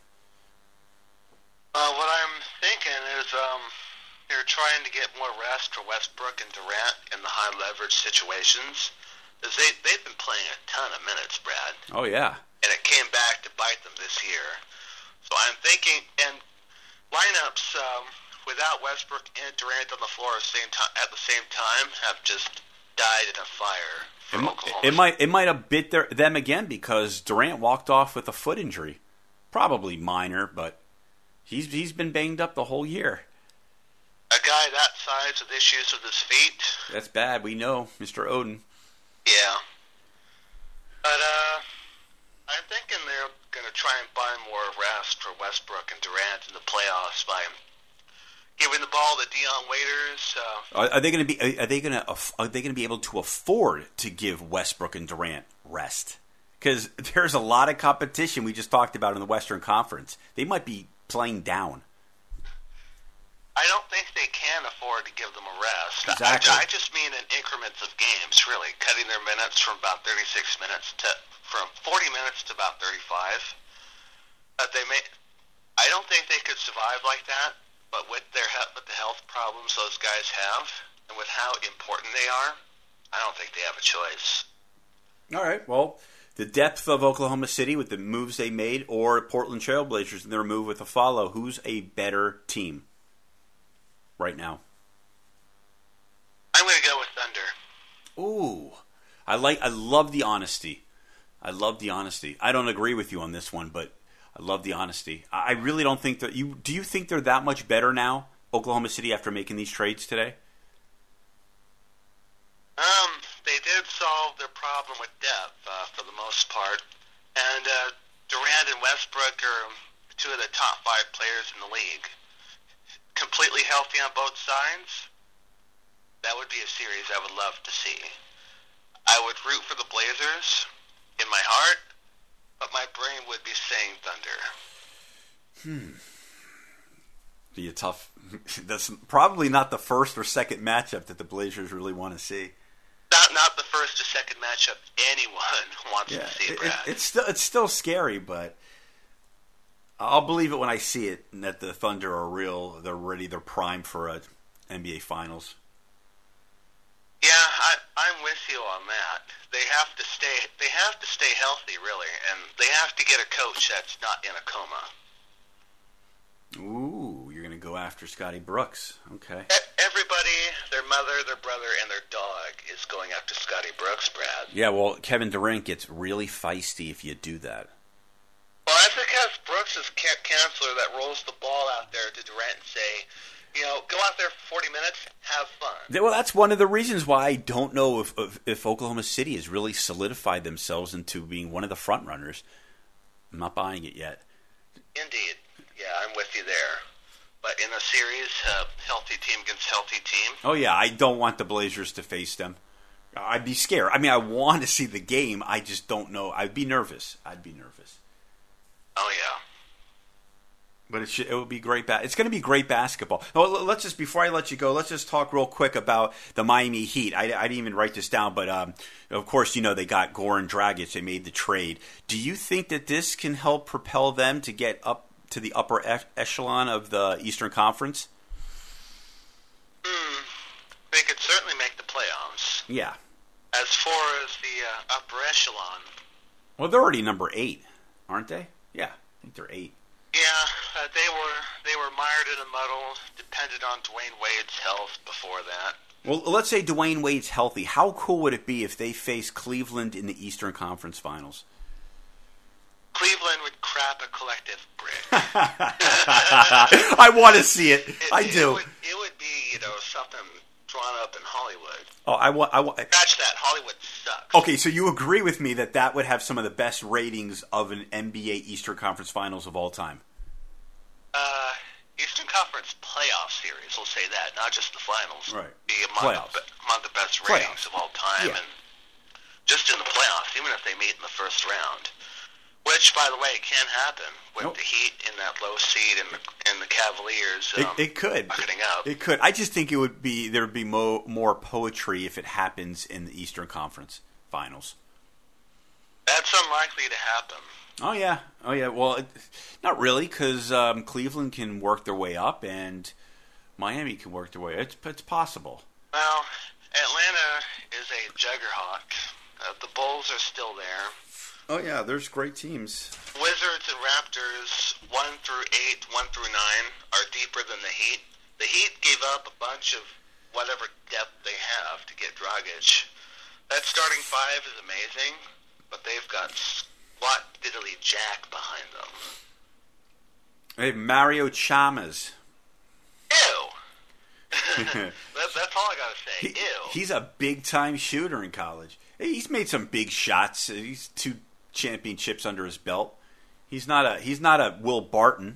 Speaker 4: Uh, what I'm thinking is um, they're trying to get more rest for Westbrook and Durant in the high-leverage situations. Because they, they've been playing a ton of minutes, Brad.
Speaker 1: Oh, yeah.
Speaker 4: And it came back to bite them this year. So I'm thinking, and lineups um, without Westbrook and Durant on the floor at the same time, at the same time have just died in a fire for
Speaker 1: It,
Speaker 4: Oklahoma.
Speaker 1: it might it might have bit their, them again because Durant walked off with a foot injury. Probably minor, but he's he's been banged up the whole year.
Speaker 4: A guy that size with issues with his feet.
Speaker 1: That's bad. We know, Mister Oden.
Speaker 4: Yeah. But uh, I'm thinking they're going to try and buy more rest for Westbrook and Durant in the playoffs by giving the ball to Dion Waiters. Uh,
Speaker 1: Are, are they going to be? Are they going to? Are they going to be able to afford to give Westbrook and Durant rest? Because there's a lot of competition we just talked about in the Western Conference. They might be playing down.
Speaker 4: I don't think they can afford to give them a rest.
Speaker 1: Exactly.
Speaker 4: I, I just mean in increments of games, really, cutting their minutes from about thirty-six minutes to from forty minutes to about thirty-five. Uh, they may. I don't think they could survive like that. But with their with the health problems those guys have, and with how important they are, I don't think they have a choice.
Speaker 1: All right. Well, the depth of Oklahoma City with the moves they made, or Portland Trailblazers and their move with the follow, who's a better team right now?
Speaker 4: I'm going to go with Thunder.
Speaker 1: Ooh, I like. I love the honesty. I love the honesty. I don't agree with you on this one, but I love the honesty. I really don't think that you. Do you think they're that much better now, Oklahoma City, after making these trades today?
Speaker 4: Um, they did solve their problem with depth uh, for the most part, and uh, Durant and Westbrook are two of the top five players in the league. Completely healthy on both sides. That would be a series I would love to see. I would root for the Blazers in my heart, but my brain would be saying Thunder.
Speaker 1: Hmm. Be a tough. That's probably not the first or second matchup that the Blazers really want to see.
Speaker 4: Not not the first or second matchup anyone wants
Speaker 1: Yeah,
Speaker 4: to see,
Speaker 1: it,
Speaker 4: Brad.
Speaker 1: it, it's still it's still scary, but I'll believe it when I see it. And that the Thunder are real. They're ready. They're primed for a N B A Finals.
Speaker 4: Yeah, I, I'm with you on that. They have to stay. They have to stay healthy, really, and they have to get a coach that's not in a coma.
Speaker 1: Ooh, you're going to go after Scotty Brooks. Okay.
Speaker 4: E- Everybody, their mother, their brother, and their dog is going after Scotty Brooks, Brad.
Speaker 1: Yeah, well, Kevin Durant gets really feisty if you do that.
Speaker 4: Well, that's because Brooks is a counselor that rolls the ball out there to Durant and say, you know, go out there for forty minutes, have fun.
Speaker 1: Well, that's one of the reasons why I don't know if, if if Oklahoma City has really solidified themselves into being one of the front runners. I'm not buying it yet.
Speaker 4: Indeed. Yeah, I'm with you there. But in a series, uh, healthy team against healthy team.
Speaker 1: Oh, yeah, I don't want the Blazers to face them. I'd be scared. I mean, I want to see the game. I just don't know. I'd be nervous. I'd be nervous.
Speaker 4: Oh, yeah.
Speaker 1: But it should, it would be great. Ba- it's going to be great basketball. Oh, let's just before I let you go, let's just talk real quick about the Miami Heat. I, I didn't even write this down, but um, of course, you know they got Goran Dragic. They made the trade. Do you think that this can help propel them to get up to the upper e- echelon of the Eastern Conference?
Speaker 4: Hmm. They could certainly make the playoffs.
Speaker 1: Yeah.
Speaker 4: As far as the uh, upper echelon.
Speaker 1: Well, they're already number eight, aren't they? Yeah, I think they're eight.
Speaker 4: Yeah, uh, they were they were mired in a muddle, depended on Dwayne Wade's health before that.
Speaker 1: Well, let's say Dwayne Wade's healthy. How cool would it be if they faced Cleveland in the Eastern Conference Finals?
Speaker 4: Cleveland would crap a collective brick.
Speaker 1: I want to see it.
Speaker 4: It,
Speaker 1: I
Speaker 4: it
Speaker 1: do.
Speaker 4: Would, it would be
Speaker 1: Oh, I want. I want.
Speaker 4: Scratch that. Hollywood sucks.
Speaker 1: Okay, so you agree with me that that would have some of the best ratings of an N B A Eastern Conference Finals of all time?
Speaker 4: Uh, Eastern Conference playoff series, we'll say that, not just the finals.
Speaker 1: Right.
Speaker 4: Be among,
Speaker 1: Playoffs.
Speaker 4: the, among the best ratings
Speaker 1: Playoffs.
Speaker 4: of all time,
Speaker 1: Yeah.
Speaker 4: and just in the playoffs, even if they meet in the first round. Which, by the way, can happen with
Speaker 1: Nope.
Speaker 4: the Heat in that low seed and the, and the Cavaliers. Um,
Speaker 1: It, it could.
Speaker 4: bucketing up.
Speaker 1: It could. I just think it would be there would be mo- more poetry if it happens in the Eastern Conference Finals.
Speaker 4: That's unlikely to happen.
Speaker 1: Oh yeah, oh yeah. Well, it, not really, because um, Cleveland can work their way up and Miami can work their way. It's it's possible.
Speaker 4: Well, Atlanta is a juggernaut. Uh, the Bulls are still there.
Speaker 1: Oh yeah, there's great teams.
Speaker 4: Wizards and Raptors, one through eight, one through nine, are deeper than the Heat. The Heat gave up a bunch of whatever depth they have to get Dragic. That starting five is amazing, but they've got squat diddly jack behind them.
Speaker 1: They have Mario Chalmers.
Speaker 4: Ew. that, that's all I gotta say.
Speaker 1: He-
Speaker 4: Ew.
Speaker 1: He's a big time shooter in college. He's made some big shots. He's two championships under his belt. He's not a he's not a Will Barton.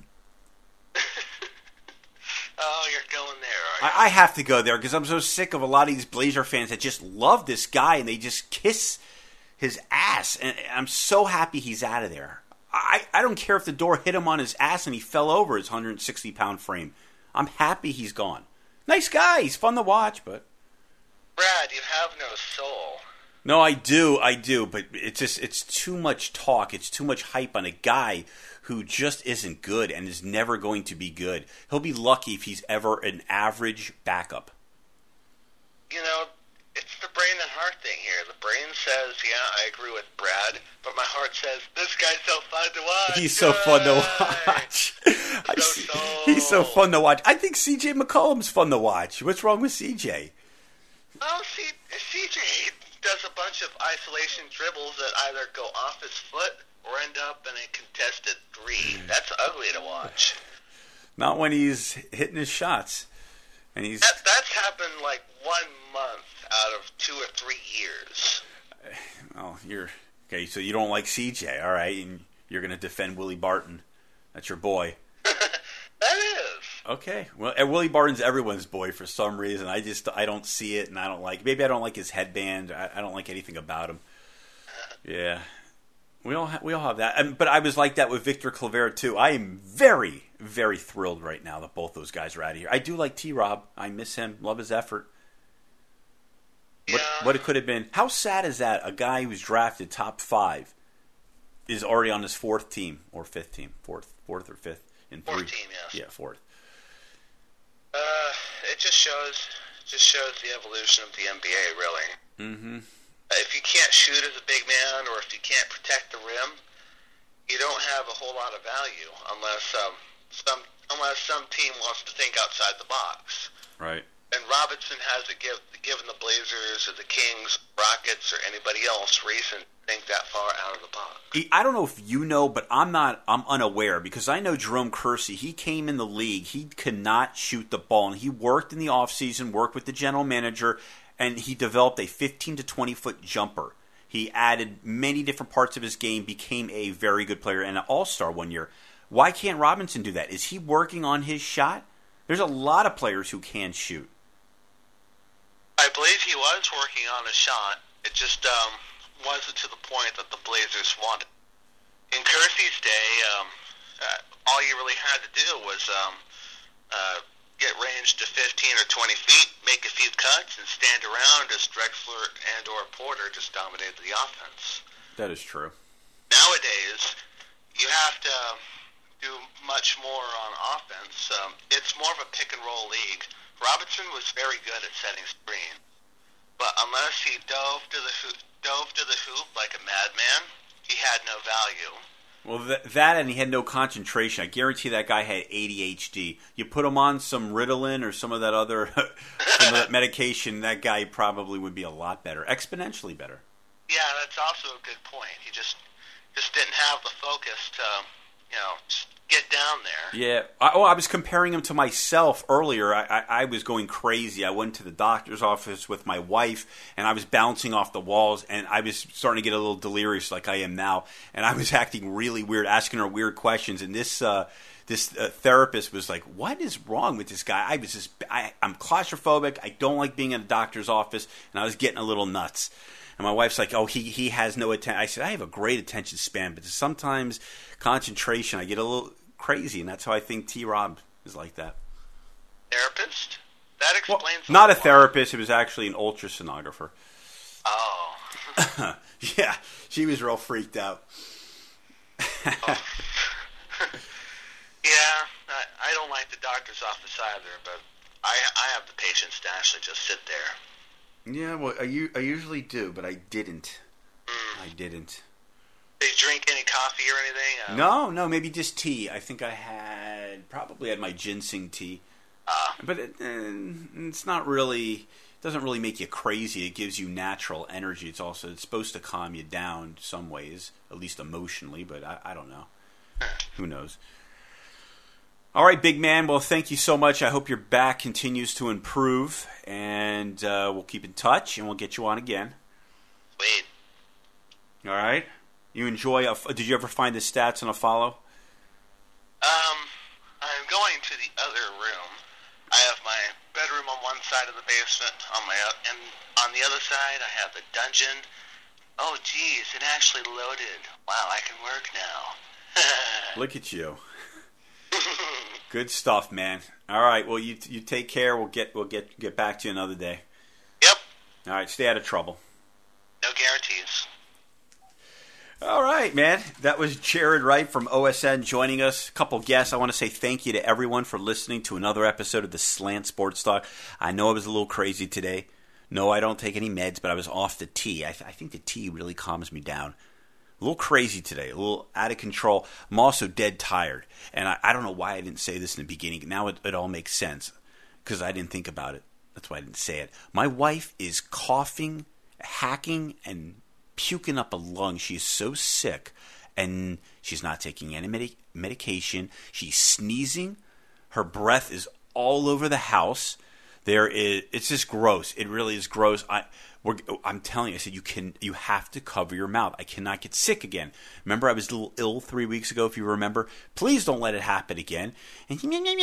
Speaker 4: Oh, you're going there, are you?
Speaker 1: I, I have to go there because I'm so sick of a lot of these Blazer fans that just love this guy and they just kiss his ass. And I'm so happy he's out of there. I, I don't care if the door hit him on his ass and he fell over his one hundred sixty pound frame. I'm happy he's gone. Nice guy. He's fun to watch, but
Speaker 4: Brad, you have no soul.
Speaker 1: no, I do, I do, but it's just it's too much talk. It's too much hype on a guy who just isn't good and is never going to be good. He'll be lucky if he's ever an average backup.
Speaker 4: You know, it's the brain and heart thing here. The brain says, yeah, I agree with Brad, but my heart says, this guy's so fun to watch.
Speaker 1: He's so fun to
Speaker 4: Yay!
Speaker 1: watch. I
Speaker 4: So
Speaker 1: see-
Speaker 4: so.
Speaker 1: He's so fun to watch. I think C J McCollum's fun to watch. What's wrong with C J?
Speaker 4: Well, C- CJ does a bunch of isolation dribbles that either go off his foot or end up in a contested three. That's ugly to watch.
Speaker 1: Not when he's hitting his shots. And he's
Speaker 4: That, that's happened like one month out of two or three years.
Speaker 1: oh, you're okay. So you don't like C J, all right? And you're going to defend Willie Barton. That's your boy.
Speaker 4: That is.
Speaker 1: Okay. Well, and Willie Barton's everyone's boy for some reason. I just I don't see it, and I don't like. Maybe I don't like his headband. I, I don't like anything about him. Yeah, we all ha- we all have that. And, but I was like that with Victor Claver too. I am very very thrilled right now that both those guys are out of here. I do like T. Rob. I miss him. Love his effort. What,
Speaker 4: Yeah.
Speaker 1: what it could have been. How sad is that? A guy who's drafted top five is already on his fourth team or fifth team, fourth, fourth or fifth in three.
Speaker 4: Fourth team, yes.
Speaker 1: Yeah, fourth.
Speaker 4: Uh, it just shows just shows the evolution of the N B A, really.
Speaker 1: Mm-hmm.
Speaker 4: If you can't shoot as a big man, or if you can't protect the rim, you don't have a whole lot of value unless um, some unless some team wants to think outside the box.
Speaker 1: Right.
Speaker 4: And Robinson hasn't give, given the Blazers or the Kings, Rockets, or anybody else reason to think that far out of the box.
Speaker 1: I don't know if you know, but I'm not. I'm unaware because I know Jerome Kersey. He came in the league. He could not shoot the ball, and he worked in the offseason, worked with the general manager, and he developed a fifteen to twenty foot jumper. He added many different parts of his game, became a very good player and an all-star one year. Why can't Robinson do that? Is he working on his shot? There's a lot of players who can shoot.
Speaker 4: I believe he was working on a shot. It just um, wasn't to the point that the Blazers wanted. In Kersey's day, um, uh, all you really had to do was um, uh, get range to fifteen or twenty feet, make a few cuts, and stand around as Drexler and or Porter just dominated the offense.
Speaker 1: That is true.
Speaker 4: Nowadays, you have to do much more on offense. Um, it's more of a pick-and-roll league. Robinson was very good at setting screens, but unless he dove to the hoop, dove to the hoop like a madman, he had no value.
Speaker 1: Well, th- that and he had no concentration. I guarantee that guy had A D H D. You put him on some Ritalin or some of that other some of that medication, that guy probably would be a lot better, exponentially better.
Speaker 4: Yeah, that's also a good point. He just just didn't have the focus to you know, just get down there.
Speaker 1: Yeah. I, oh, I was comparing him to myself earlier. I, I, I was going crazy. I went to the doctor's office with my wife, and I was bouncing off the walls, and I was starting to get a little delirious like I am now. And I was acting really weird, asking her weird questions. And this uh, this uh, therapist was like, what is wrong with this guy? I was just, I, I'm claustrophobic. I don't like being in a doctor's office. And I was getting a little nuts. And my wife's like, oh, he, he has no attention. I said, I have a great attention span, but sometimes concentration, I get a little crazy. And that's how I think T-Rob is like that.
Speaker 4: Therapist? That explains
Speaker 1: well,
Speaker 4: a
Speaker 1: not a
Speaker 4: lot.
Speaker 1: Therapist. It was actually an ultrasonographer.
Speaker 4: Oh.
Speaker 1: Yeah, she was real freaked out.
Speaker 4: Oh. Yeah, I, I don't like the doctor's office either, but I I have the patience to actually just sit there.
Speaker 1: Yeah, well, I, u- I usually do, but I didn't.
Speaker 4: Mm.
Speaker 1: I didn't.
Speaker 4: Did you drink any coffee or anything? Uh,
Speaker 1: No, no, maybe just tea. I think I had, probably had my ginseng tea.
Speaker 4: Uh,
Speaker 1: But it, uh, it's not really, it doesn't really make you crazy. It gives you natural energy. It's also, it's supposed to calm you down some ways, at least emotionally, but I, I don't know. Who knows? All right, big man. Well, thank you so much. I hope your back continues to improve, and uh, we'll keep in touch, and we'll get you on again.
Speaker 4: Sweet.
Speaker 1: All right? You enjoy, a, did you ever find the stats on a follow?
Speaker 4: Um, I'm going to the other room. I have my bedroom on one side of the basement, on my o- and on the other side I have the dungeon. Oh, geez, it actually loaded. Wow, I can work now.
Speaker 1: Look at you. Good stuff, man. All right, well, you you take care. We'll get we'll get get back to you another day.
Speaker 4: Yep.
Speaker 1: All right, stay out of trouble.
Speaker 4: No guarantees.
Speaker 1: All right, man. That was Jared Wright from O S N joining us. A couple guests. I want to say thank you to everyone for listening to another episode of the Slant Sports Talk. I know I was a little crazy today. No, I don't take any meds, but I was off the tea. I, th- I think the tea really calms me down. A little crazy today, a little out of control. I'm also dead tired. And I, I don't know why I didn't say this in the beginning. Now it, it all makes sense because I didn't think about it. That's why I didn't say it. My wife is coughing, hacking, and puking up a lung. She is so sick, and she's not taking any medi- medication. She's sneezing. Her breath is all over the house. There is, it's just gross. It really is gross. I, we're, I'm telling you, I said you can, you have to cover your mouth. I cannot get sick again. Remember, I was a little ill three weeks ago. If you remember, please don't let it happen again. And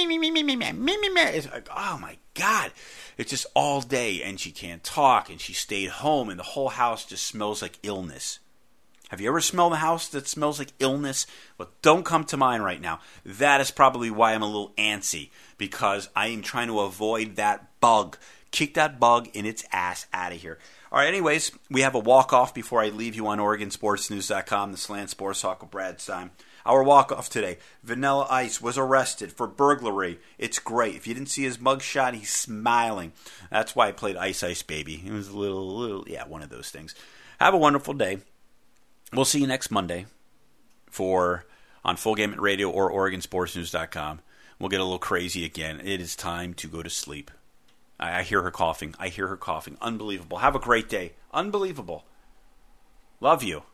Speaker 1: it's like, oh my God, it's just all day, and she can't talk, and she stayed home, and the whole house just smells like illness. Have you ever smelled a house that smells like illness? Well, don't come to mind right now. That is probably why I'm a little antsy, because I am trying to avoid that bug. Kick that bug in its ass out of here. All right, anyways, we have a walk-off before I leave you on Oregon Sports News dot com, the Slant Sports Talk with Brad Stein. Our walk-off today, Vanilla Ice was arrested for burglary. It's great. If you didn't see his mugshot, he's smiling. That's why I played Ice Ice Baby. It was a little, little, yeah, one of those things. Have a wonderful day. We'll see you next Monday for on Full Gamut Radio or Oregon Sports News dot com. We'll get a little crazy again. It is time to go to sleep. I, I hear her coughing. I hear her coughing. Unbelievable. Have a great day. Unbelievable. Love you.